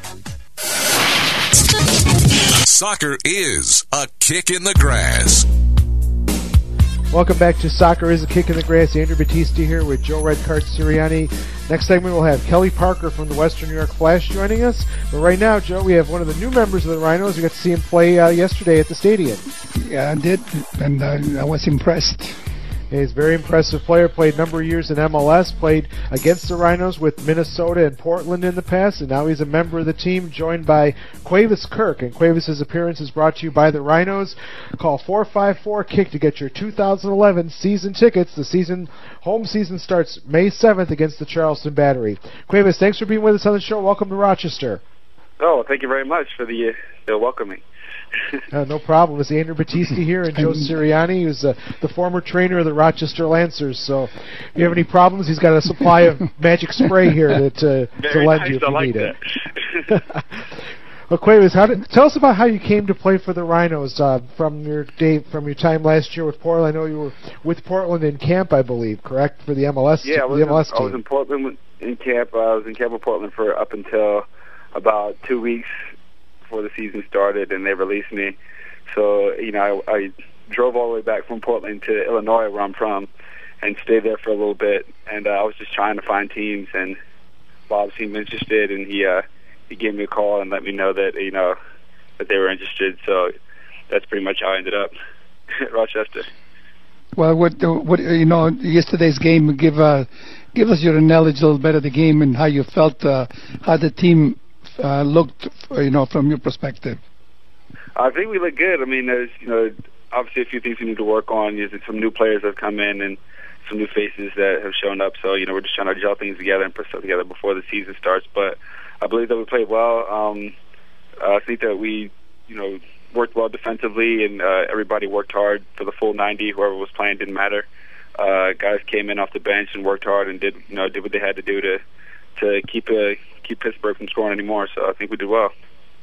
Soccer is a kick in the grass. Welcome back to Soccer is a Kick in the Grass. Andrew Battisti here with Joe Redcart Sirianni. Next segment we'll have Kelly Parker from the Western New York Flash joining us. But right now, Joe, we have one of the new members of the Rhinos. We got to see him play uh, yesterday at the stadium. Yeah, I did, and uh, I was impressed. He's a very impressive player, played a number of years in M L S, played against the Rhinos with Minnesota and Portland in the past, and now he's a member of the team, joined by Quavis Kirk. And Quavis' appearance is brought to you by the Rhinos. Call four five four, kick to get your two thousand eleven season tickets. The season home season starts May seventh against the Charleston Battery. Quavis, thanks for being with us on the show. Welcome to Rochester. Oh, thank you very much for the, uh, the welcoming. uh, no problem. It's Andrew Battisti here and Joe Sirianni, who's uh, the former trainer of the Rochester Lancers. So if you have any problems, he's got a supply of magic spray here to, to, to lend nice. you if I you like need that. it. Well, Quavis, how did, tell us about how you came to play for the Rhinos uh, from your day, from your time last year with Portland. I know you were with Portland in camp, I believe, correct, for the M L S, yeah, I was, the M L S in, team. I was in Portland in camp. Uh, I was in camp with Portland for up until about two weeks before the season started, and they released me. So, you know, I, I drove all the way back from Portland to Illinois, where I'm from, and stayed there for a little bit. And uh, I was just trying to find teams, and Bob seemed interested, and he uh, he gave me a call and let me know that, you know, that they were interested. So that's pretty much how I ended up at Rochester. Well, what what you know, yesterday's game, give uh, give us your knowledge a little bit of the game and how you felt, uh, how the team uh, looked, you know, from your perspective. I think we look good. I mean, there's, you know, obviously a few things we need to work on. There's some new players that have come in and some new faces that have shown up. So, you know, we're just trying to gel things together and put stuff together before the season starts. But I believe that we played well. Um, Uh, I think that we, you know, worked well defensively, and uh, everybody worked hard for the full ninety. Whoever was playing didn't matter. Uh, guys came in off the bench and worked hard and did, you know, did what they had to do to to keep uh, keep Pittsburgh from scoring anymore. So I think we did well.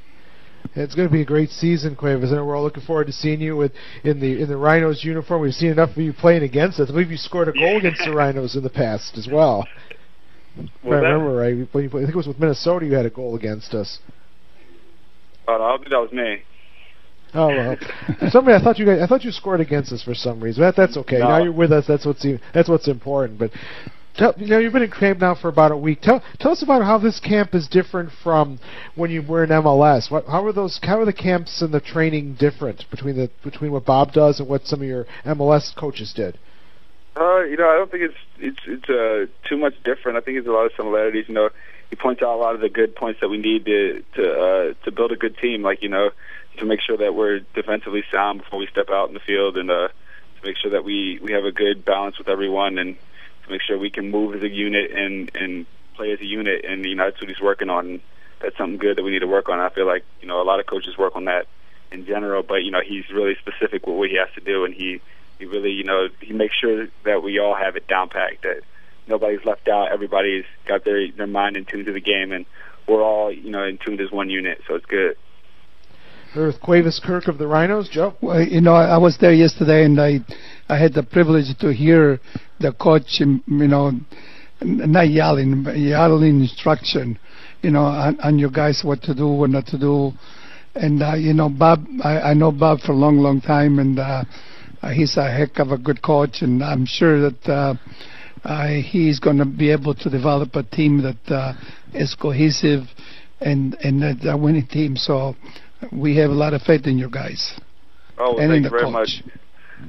It's going to be a great season, Cuevas, and we're all looking forward to seeing you with in the in the Rhinos uniform. We've seen enough of you playing against us. I believe you scored a goal against the Rhinos in the past as well. If I remember right, when you played, I think it was with Minnesota. You had a goal against us. Oh, no, I don't think that was me. Oh well, somebody I thought you guys, I thought you scored against us for some reason. That that's okay. No. Now you're with us. That's what's that's what's important. But tell, you know, you've been in camp now for about a week. Tell tell us about how this camp is different from when you were in M L S. What how are those? How are the camps and the training different between the between what Bob does and what some of your M L S coaches did? Uh, you know, I don't think it's it's it's uh, too much different. I think there's a lot of similarities. You know, he points out a lot of the good points that we need to to uh, to build a good team. Like, you know, to make sure that we're defensively sound before we step out in the field, and uh, to make sure that we, we have a good balance with everyone, and to make sure we can move as a unit and, and play as a unit. And, you know, that's what he's working on. And that's something good that we need to work on. I feel like, you know, a lot of coaches work on that in general, but, you know, he's really specific with what he has to do, and he, he really, you know, he makes sure that we all have it down packed, that nobody's left out, everybody's got their, their mind in tune to the game, and we're all, you know, in tune as one unit, so it's good. We're with Cuevas Kirk of the Rhinos. Joe? Well, you know, I was there yesterday, and I I had the privilege to hear the coach, you know, not yelling, but yelling instruction, you know, on, on you guys what to do, what not to do. And, uh, you know, Bob, I, I know Bob for a long, long time, and uh, he's a heck of a good coach, and I'm sure that uh, uh, he's going to be able to develop a team that uh, is cohesive and, and a winning team. So we have a lot of faith in you guys. Oh, well, and thank in you the very coach. much.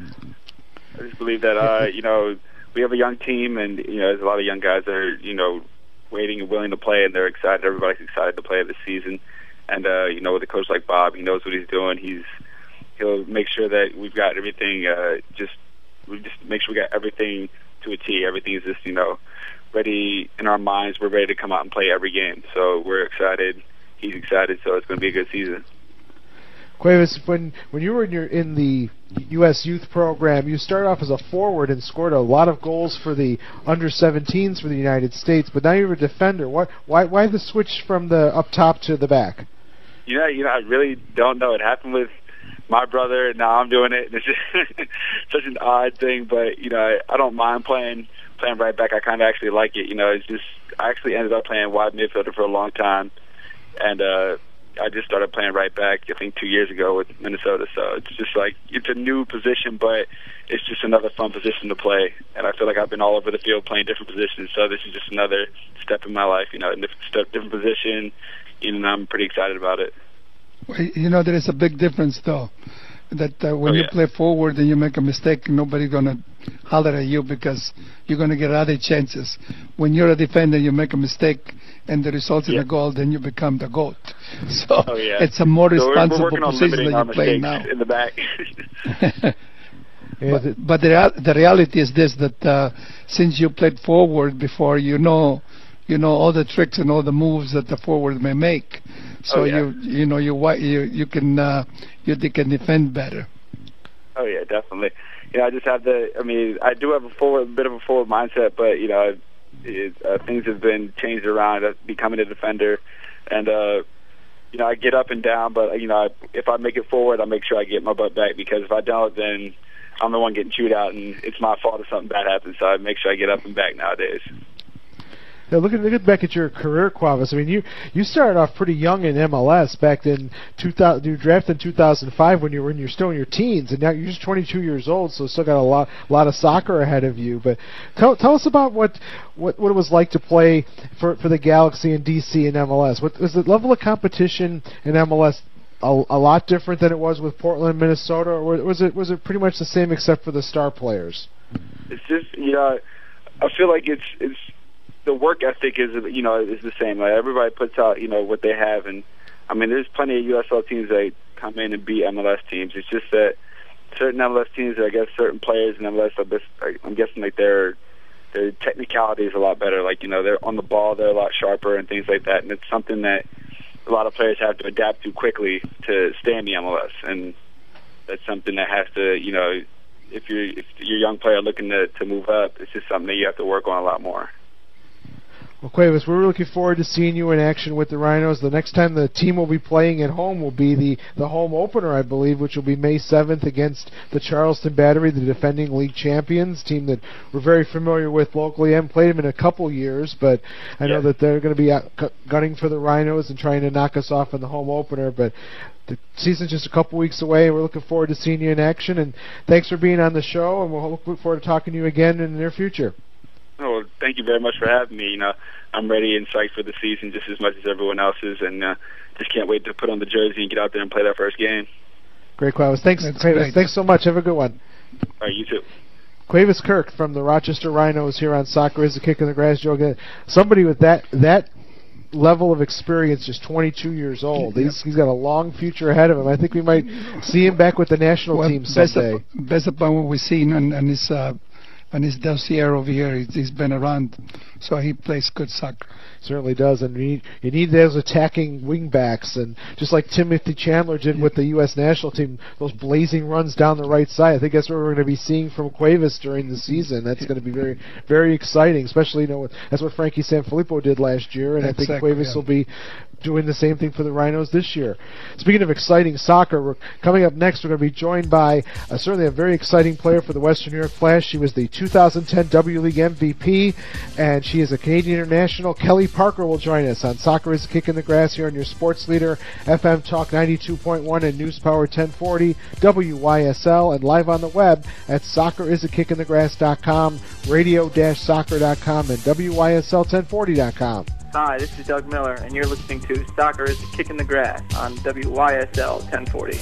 I just believe that, uh, you know, we have a young team, and, you know, there's a lot of young guys that are, you know, waiting and willing to play, and they're excited. Everybody's excited to play this season. And, uh, you know, with a coach like Bob, he knows what he's doing. He's He'll make sure that we've got everything, uh, just we just make sure we got everything to a T. Everything is just, you know, ready in our minds. We're ready to come out and play every game. So we're excited. He's excited, so it's going to be a good season. Cuevas, when when you were in your in the U S youth program, you started off as a forward and scored a lot of goals for the under seventeens for the United States. But now you're a defender. What? Why? Why the switch from the up top to the back? You know, you know, I really don't know. It happened with my brother, and now I'm doing it. It's just such an odd thing, but you know, I, I don't mind playing playing right back. I kind of actually like it. You know, it's just I actually ended up playing wide midfielder for a long time, and uh, I just started playing right back, I think, two years ago with Minnesota. So it's just like, it's a new position, but it's just another fun position to play. And I feel like I've been all over the field playing different positions. So this is just another step in my life, you know, different step, different position, and I'm pretty excited about it. Well, you know, there is a big difference, though, that uh, when oh, you yeah. play forward and you make a mistake, nobody's going to holler at you because you're going to get other chances. When you're a defender, you make a mistake and the results yeah. in a goal, then you become the GOAT. So oh, yeah. it's a more so responsible we're, we're position that you play now. In the back. but but the, rea- the reality is this, that uh, since you played forward before, you know you know all the tricks and all the moves that the forward may make. So oh, yeah. you you know you you you can uh, you can defend better. Oh yeah, definitely. You know, I just have the. I mean, I do have a forward, a bit of a forward mindset, but you know, it, uh, things have been changed around. Uh, becoming a defender, and uh, you know, I get up and down, but you know, I, if I make it forward, I make sure I get my butt back, because if I don't, then I'm the one getting chewed out, and it's my fault if something bad happens. So I make sure I get up and back nowadays. Now, looking, looking back at your career, Cuevas, I mean, you, you started off pretty young in M L S back in two thousand. You were drafted in two thousand five when you were in your still in your teens, and now you're just twenty-two years old, so still got a lot lot of soccer ahead of you. But tell tell us about what, what, what it was like to play for for the Galaxy and D C in M L S. What was the level of competition in M L S? A, a lot different than it was with Portland, Minnesota, or was it was it pretty much the same except for the star players? It's just, you know, I feel like it's it's. The work ethic is, you know, is the same. Like, everybody puts out, you know, what they have, and I mean, there's plenty of U S L teams that come in and beat M L S teams. It's just that certain M L S teams, I guess, certain players in M L S, I'm guessing like their their technicality is a lot better. Like, you know, they're on the ball, they're a lot sharper and things like that. And it's something that, a lot of players have to adapt to quickly to stay in the M L S, and that's something that has to, you know, if you're if you're a young player looking to to move up, it's just something that you have to work on a lot more. Well, Cuevas, we're looking forward to seeing you in action with the Rhinos. The next time the team will be playing at home will be the, the home opener, I believe, which will be May seventh against the Charleston Battery, the defending league champions, team that we're very familiar with locally. I haven't played them in a couple years, but I know yeah. that they're going to be out gunning for the Rhinos and trying to knock us off in the home opener. But the season's just a couple weeks away, and we're looking forward to seeing you in action. And thanks for being on the show, and we'll look forward to talking to you again in the near future. Oh, thank you very much for having me. You know, I'm ready and psyched for the season just as much as everyone else is, and uh, just can't wait to put on the jersey and get out there and play that first game. Great, Cuevas. Thanks, Cuevas. Thanks so much. Have a good one. All right, you too. Cuevas Kirk from the Rochester Rhinos here on Soccer is a Kick in the Grass. Joe, somebody with that that level of experience, just twenty-two years old. Yep. He's, he's got a long future ahead of him. I think we might see him back with the national well, team someday. Based, based upon what we've seen on, on his uh, on his dossier over here, he's, he's been around, so he plays good soccer. Certainly does, and you need, you need those attacking wingbacks, and just like Timothy Chandler did yeah. with the U S national team, those blazing runs down the right side. I think that's what we're going to be seeing from Cuevas during the season. That's going to be very, very exciting, especially, you know, that's what Frankie Sanfilippo did last year, and exactly, I think Cuevas yeah. will be doing the same thing for the Rhinos this year. Speaking of exciting soccer, we're coming up next, we're going to be joined by uh, certainly a very exciting player for the Western New York Flash. She was the two thousand ten W League M V P, and she is a Canadian international. Kelly Parker will join us on Soccer is a Kick in the Grass here on your sports leader, F M Talk ninety-two point one and News Power ten forty, W Y S L, and live on the web at soccer is a kick in the grass dot com, radio dash soccer dot com, and W Y S L ten forty dot com. Hi, this is Doug Miller, and you're listening to Soccer is a Kick in the Grass on W Y S L ten forty.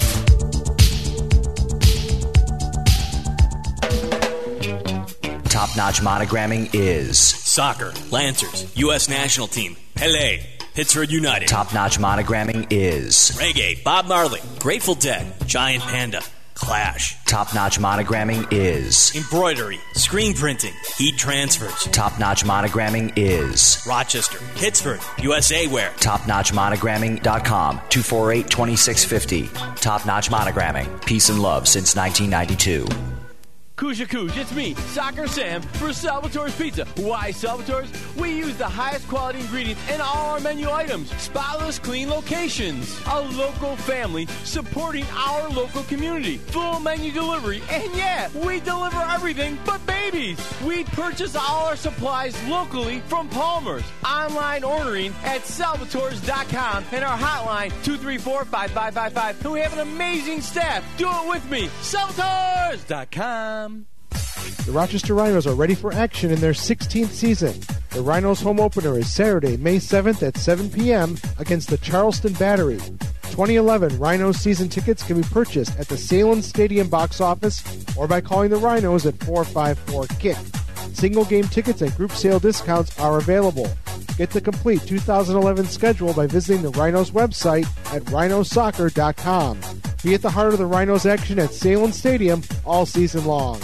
Top-notch monogramming is Soccer, Lancers, U S National Team, Pele, Pittsburgh United. Top-notch monogramming is Reggae, Bob Marley, Grateful Dead, Giant Panda, Clash. Top-notch monogramming is Embroidery, Screen Printing, Heat Transfers. Top-notch monogramming is Rochester, Pittsburgh, U S A Wear. top notch monogramming dot com, two four eight, two six five zero. Top-notch monogramming, peace and love since nineteen ninety-two. Kuja Kuj, it's me, Soccer Sam, for Salvatore's Pizza. Why Salvatore's? We use the highest quality ingredients in all our menu items. Spotless, clean locations. A local family supporting our local community. Full menu delivery, and yeah, we deliver everything but babies. We purchase all our supplies locally from Palmer's. Online ordering at salvatores dot com and our hotline two three four, five five five five. And we have an amazing staff. Do it with me, salvatores dot com. The Rochester Rhinos are ready for action in their sixteenth season. The Rhinos home opener is Saturday, May seventh at seven p.m. against the Charleston Battery. twenty eleven Rhinos season tickets can be purchased at the Salem Stadium box office or by calling the Rhinos at four five four kick. Single game tickets and group sale discounts are available. Get the complete two thousand eleven schedule by visiting the Rhinos website at rhino soccer dot com. Be at the heart of the Rhinos action at Salem Stadium all season long.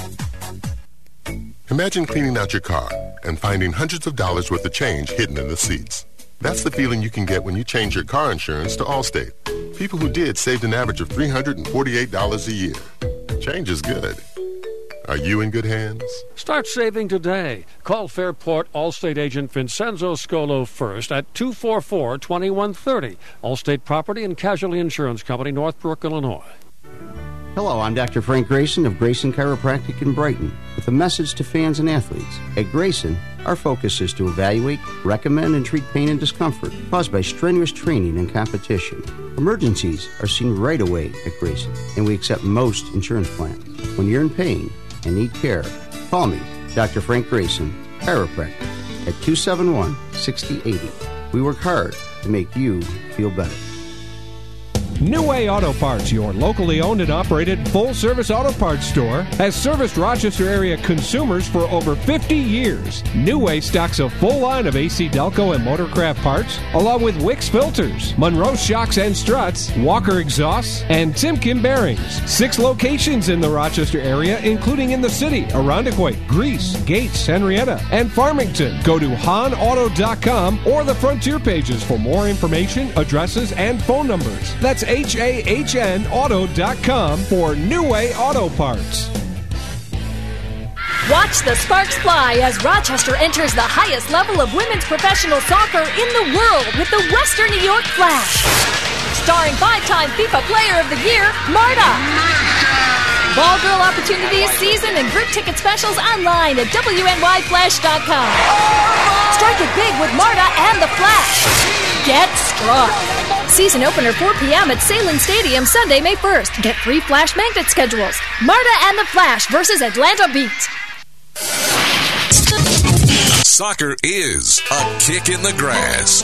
Imagine cleaning out your car and finding hundreds of dollars worth of change hidden in the seats. That's the feeling you can get when you change your car insurance to Allstate. People who did saved an average of three hundred forty-eight dollars a year. Change is good. Are you in good hands? Start saving today. Call Fairport Allstate agent Vincenzo Scolo first at two four four, two one three zero. Allstate Property and Casualty Insurance Company, Northbrook, Illinois. Hello, I'm Doctor Frank Grayson of Grayson Chiropractic in Brighton with a message to fans and athletes. At Grayson, our focus is to evaluate, recommend, and treat pain and discomfort caused by strenuous training and competition. Emergencies are seen right away at Grayson, and we accept most insurance plans. When you're in pain and need care, call me, Doctor Frank Grayson, chiropractor, at two seven one, six zero eight zero. We work hard to make you feel better. New Way Auto Parts, your locally owned and operated full-service auto parts store, has serviced Rochester area consumers for over fifty years. New Way stocks a full line of A C Delco and Motorcraft parts, along with Wix filters, Monroe shocks and struts, Walker exhausts, and Timken bearings. Six locations in the Rochester area, including in the city, Irondequoit, Greece, Gates, Henrietta, and Farmington. Go to Han Auto dot com or the Frontier pages for more information, addresses, and phone numbers. That's H A H N Auto dot com for New Way Auto Parts. Watch the sparks fly as Rochester enters the highest level of women's professional soccer in the world with the Western New York Flash. Starring five-time FIFA Player of the Year, Marta. Ball girl opportunities, season, and group ticket specials online at W N Y Flash dot com. Strike it big with Marta and the Flash. Get struck. Season opener four p.m. at Salem Stadium Sunday, May first. Get free Flash magnet schedules. Marta and the Flash versus Atlanta Beat. Soccer is a kick in the grass.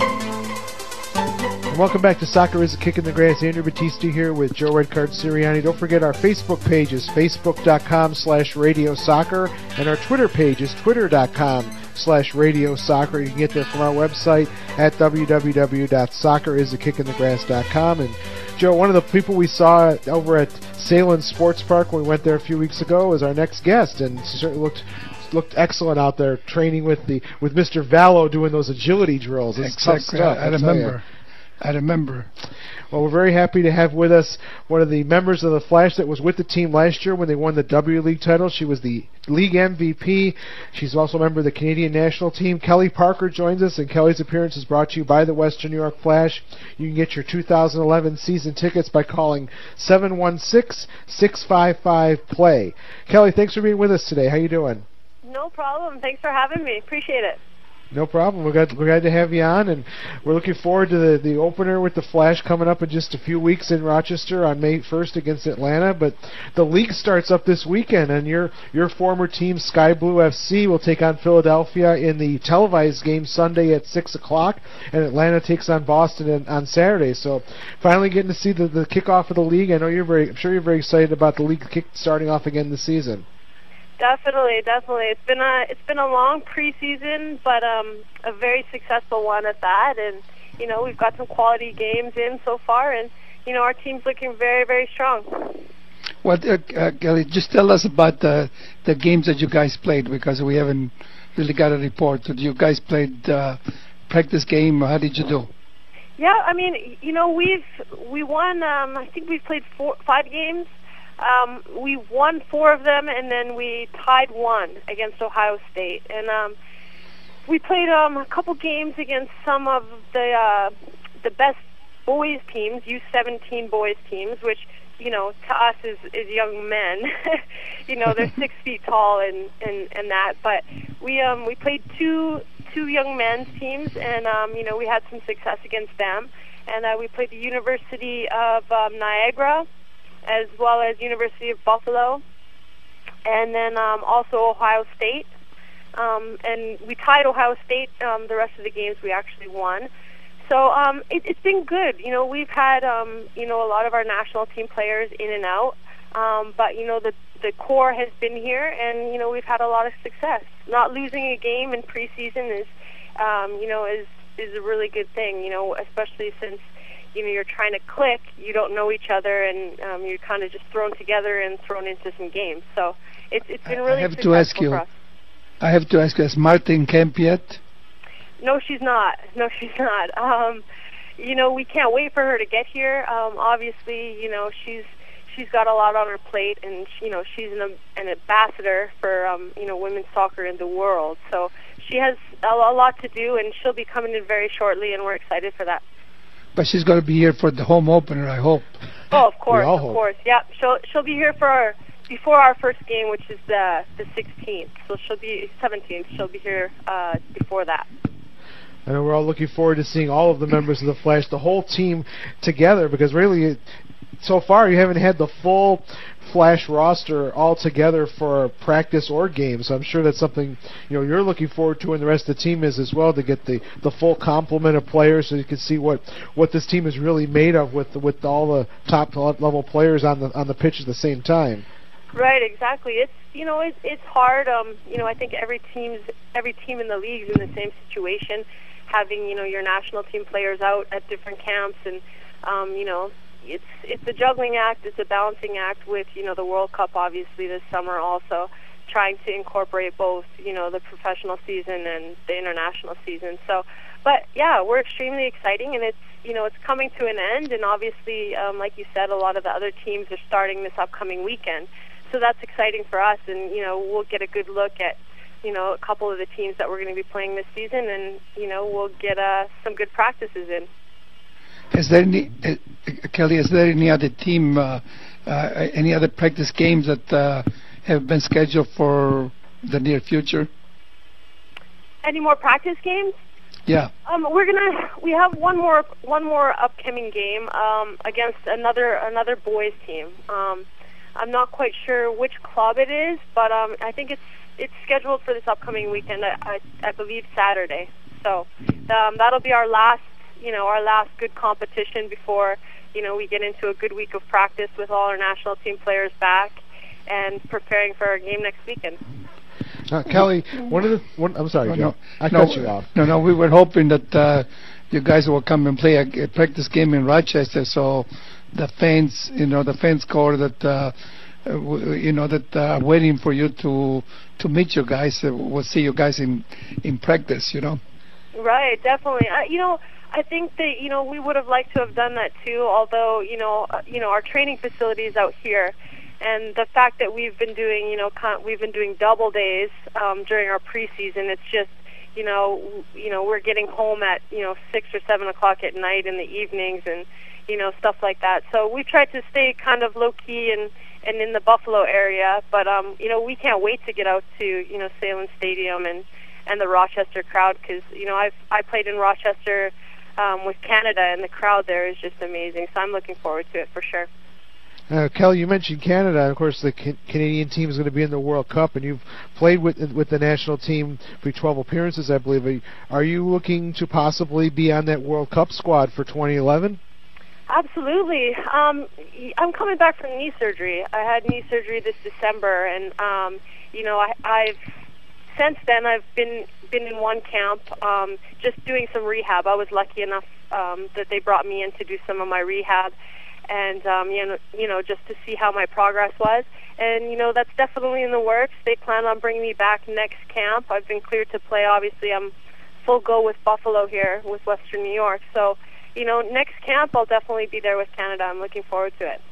Welcome back to Soccer is a Kick in the Grass. Andrew Battisti here with Joe Redcard Sirianni. Don't forget our Facebook page is facebook dot com slash radio soccer, and our Twitter page is twitter dot com slash radio soccer. You can get there from our website at w w w dot soccer is a kick in the grass dot com. And Joe, one of the people we saw over at Salem Sports Park when we went there a few weeks ago is our next guest, and she certainly looked looked excellent out there training with the with Mister Vallo doing those agility drills. It's exactly. tough stuff, I, I remember. I remember. Well, we're very happy to have with us one of the members of the Flash that was with the team last year when they won the W League title. She was the league M V P. She's also a member of the Canadian national team. Kelly Parker joins us, and Kelly's appearance is brought to you by the Western New York Flash. You can get your two thousand eleven season tickets by calling seven one six, six five five, play. Kelly, thanks for being with us today. How you doing? No problem. Thanks for having me. Appreciate it. No problem. We're glad, we're glad to have you on, and we're looking forward to the, the opener with the Flash coming up in just a few weeks in Rochester on May first against Atlanta. But the league starts up this weekend, and your your former team, Sky Blue F C, will take on Philadelphia in the televised game Sunday at six o'clock, and Atlanta takes on Boston in, on Saturday. So finally getting to see the, the kickoff of the league. I know you're very, I'm sure you're very excited about the league kick starting off again this season. Definitely, definitely. It's been a it's been a long preseason, but um, a very successful one at that. And you know, we've got some quality games in so far, and you know, our team's looking very, very strong. Well, uh, uh, Kelly, just tell us about the the games that you guys played, because we haven't really got a report. Did you guys played uh, practice game? How did you do? Yeah, I mean, you know, we've we won. Um, I think we've played four, five games. Um, we won four of them, and then we tied one against Ohio State. And um, we played um, a couple games against some of the uh, the best boys teams, U seventeen boys teams, which, you know, to us is, is young men. You know, they're six feet tall and, and, and that. But we um, we played two two young men's teams, and um, you know, we had some success against them. And uh, we played the University of um, Niagara, as well as University of Buffalo, and then um, also Ohio State. Um, and we tied Ohio State. Um, the rest of the games we actually won. So um, it, it's been good. You know, we've had um, you know, a lot of our national team players in and out, um, but you know, the the core has been here, and you know, we've had a lot of success. Not losing a game in preseason is, um, you know, is is a really good thing. You know, especially since, you know, you're trying to click, you don't know each other, and um, you're kind of just thrown together and thrown into some games. So it's it's been really I have successful to ask you, for us. I have to ask you, is Marta in camp yet? No, she's not. No, she's not. Um, you know, we can't wait for her to get here. Um, obviously, you know, she's she's got a lot on her plate, and you know, she's an, an ambassador for um, you know, women's soccer in the world. So she has a, a lot to do, and she'll be coming in very shortly, and we're excited for that. But she's going to be here for the home opener, I hope. Oh, of course, of hope. course. Yeah, she'll she'll be here for our, before our first game, which is the the sixteenth. So she'll be seventeenth. She'll be here uh, before that. I know we're all looking forward to seeing all of the members of the Flash, the whole team together, because really, it, so far you haven't had the full Flash roster all together for practice or games. So I'm sure that's something you know you're looking forward to, and the rest of the team is as well, to get the, the full complement of players, so you can see what, what this team is really made of with with all the top level players on the on the pitch at the same time. Right, exactly. It's you know it's it's hard. Um, you know I think every team's every team in the league is in the same situation, having you know your national team players out at different camps, and um, you know. It's it's a juggling act, it's a balancing act with, you know, the World Cup obviously this summer also, trying to incorporate both, you know, the professional season and the international season. So, but yeah, we're extremely exciting, and it's, you know, it's coming to an end, and obviously, um, like you said, a lot of the other teams are starting this upcoming weekend. So that's exciting for us, and, you know, we'll get a good look at, you know, a couple of the teams that we're going to be playing this season, and, you know, we'll get uh, some good practices in. Is there any, uh, Kelly, is there any other team, uh, uh, any other practice games that uh, have been scheduled for the near future? Any more practice games? Yeah. Um, we're gonna. We have one more, one more upcoming game um, against another another boys team. Um, I'm not quite sure which club it is, but um, I think it's it's scheduled for this upcoming weekend. I, I, I believe Saturday. So um, that'll be our last. You know, our last good competition before, you know, we get into a good week of practice with all our national team players back and preparing for our game next weekend. Uh, Kelly, one of the one, I'm sorry, no, Joe. no, I no, cut you off. No, no, we were hoping that uh, you guys will come and play a, a practice game in Rochester, so the fans, you know, the fans core that, uh, w- you know, that are uh, waiting for you to to meet you guys, uh, will see you guys in in practice, you know. Right, definitely. Uh, you know. I think that, you know, we would have liked to have done that too, although, you know, uh, you know, our training facility is out here, and the fact that we've been doing, you know, con- we've been doing double days um, during our preseason, it's just, you know, w- you know, we're getting home at, you know, six or seven o'clock at night in the evenings, and, you know, stuff like that. So we've tried to stay kind of low-key and, and in the Buffalo area, but, um, you know, we can't wait to get out to, you know, Salem Stadium and, and the Rochester crowd, because, you know, I've I played in Rochester Um, with Canada, and the crowd there is just amazing. So I'm looking forward to it for sure. Uh, Kelly, you mentioned Canada. Of course, the ca- Canadian team is going to be in the World Cup, and you've played with with the national team for twelve appearances, I believe. Are you looking to possibly be on that World Cup squad for twenty eleven? Absolutely. Um, I'm coming back from knee surgery. I had knee surgery this December, and um, you know, I, I've since then I've been been in one camp, um, just doing some rehab. I was lucky enough um, that they brought me in to do some of my rehab, and um, you know, you know, just to see how my progress was. And you know, that's definitely in the works. They plan on bringing me back next camp. I've been cleared to play. Obviously, I'm full go with Buffalo here with Western New York. So, you know, next camp I'll definitely be there with Canada. I'm looking forward to it.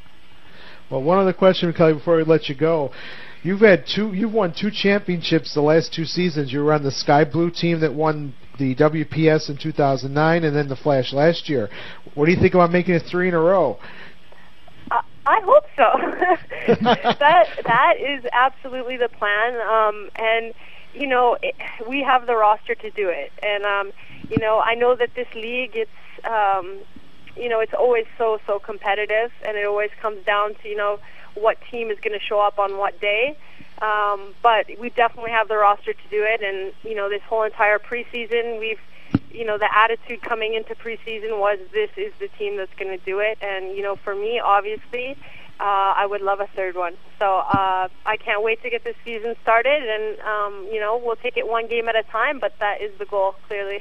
Well, one other question, Kelly, before we let you go. You've had two. You've won two championships the last two seasons. You were on the Sky Blue team that won the W P S in two thousand nine, and then the Flash last year. What do you think about making it three in a row? Uh, I hope so. that that is absolutely the plan. Um, and you know, it, we have the roster to do it. And um, you know, I know that this league, it's um, you know, it's always so so competitive, and it always comes down to, you know, what team is going to show up on what day. Um, but we definitely have the roster to do it. And, you know, this whole entire preseason, we've, you know, the attitude coming into preseason was this is the team that's going to do it. And, you know, for me, obviously, uh, I would love a third one. So uh, I can't wait to get this season started. And, um, you know, we'll take it one game at a time, but that is the goal, clearly.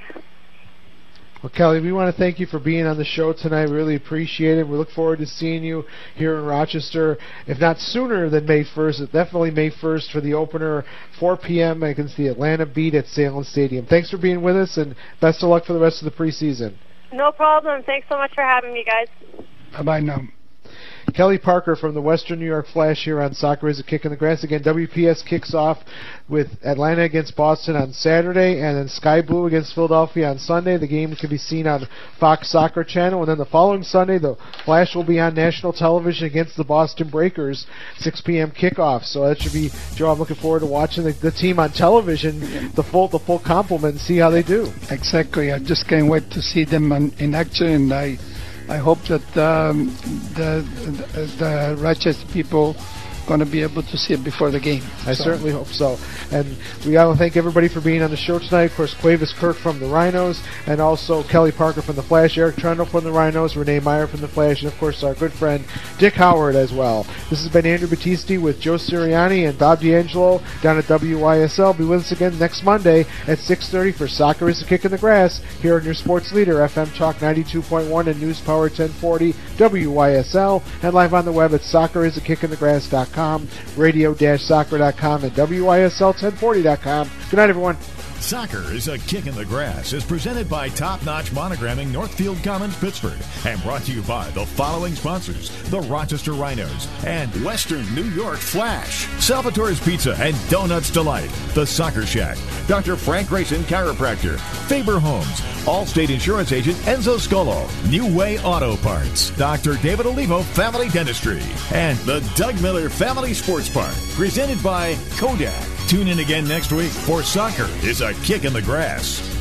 Well, Kelly, we want to thank you for being on the show tonight. We really appreciate it. We look forward to seeing you here in Rochester, if not sooner than May first, definitely May first for the opener, four p.m. against the Atlanta Beat at Salem Stadium. Thanks for being with us, and best of luck for the rest of the preseason. No problem. Thanks so much for having me, guys. Bye-bye now. Kelly Parker from the Western New York Flash here on Soccer is a Kick in the Grass. Again, W P S kicks off with Atlanta against Boston on Saturday, and then Sky Blue against Philadelphia on Sunday. The game can be seen on Fox Soccer Channel, and then the following Sunday, the Flash will be on national television against the Boston Breakers, six p.m. kickoff. So that should be, Joe, I'm looking forward to watching the, the team on television, the full the full complement, and see how they do. Exactly. I just can't wait to see them on, in action, and I I hope that um, the, the the Rochester people going to be able to see it before the game. I so. certainly hope so. And we got to thank everybody for being on the show tonight. Of course, Cuevas Kirk from the Rhinos, and also Kelly Parker from the Flash, Eric Trundle from the Rhinos, Renee Meyer from the Flash, and of course our good friend Dick Howard as well. This has been Andrew Battisti with Joe Sirianni and Bob D'Angelo down at W Y S L. Be with us again next Monday at six thirty for Soccer is a Kick in the Grass here on your sports leader, F M Talk ninety-two point one and News Power ten forty W Y S L, and live on the web at soccer is a kick in the grass dot com, radio dash soccer dot com, and W Y S L ten forty dot com. Good night, everyone. Soccer is a Kick in the Grass is presented by Top Notch Monogramming, Northfield Commons, Pittsburgh, and brought to you by the following sponsors: the Rochester Rhinos and Western New York Flash, Salvatore's Pizza and Donuts Delight, The Soccer Shack, Doctor Frank Grayson Chiropractor, Faber Homes, Allstate Insurance Agent Enzo Scolo, New Way Auto Parts, Doctor David Olivo Family Dentistry, and the Doug Miller Family Sports Park, presented by Kodak. Tune in again next week for Soccer is a Kick in the Grass.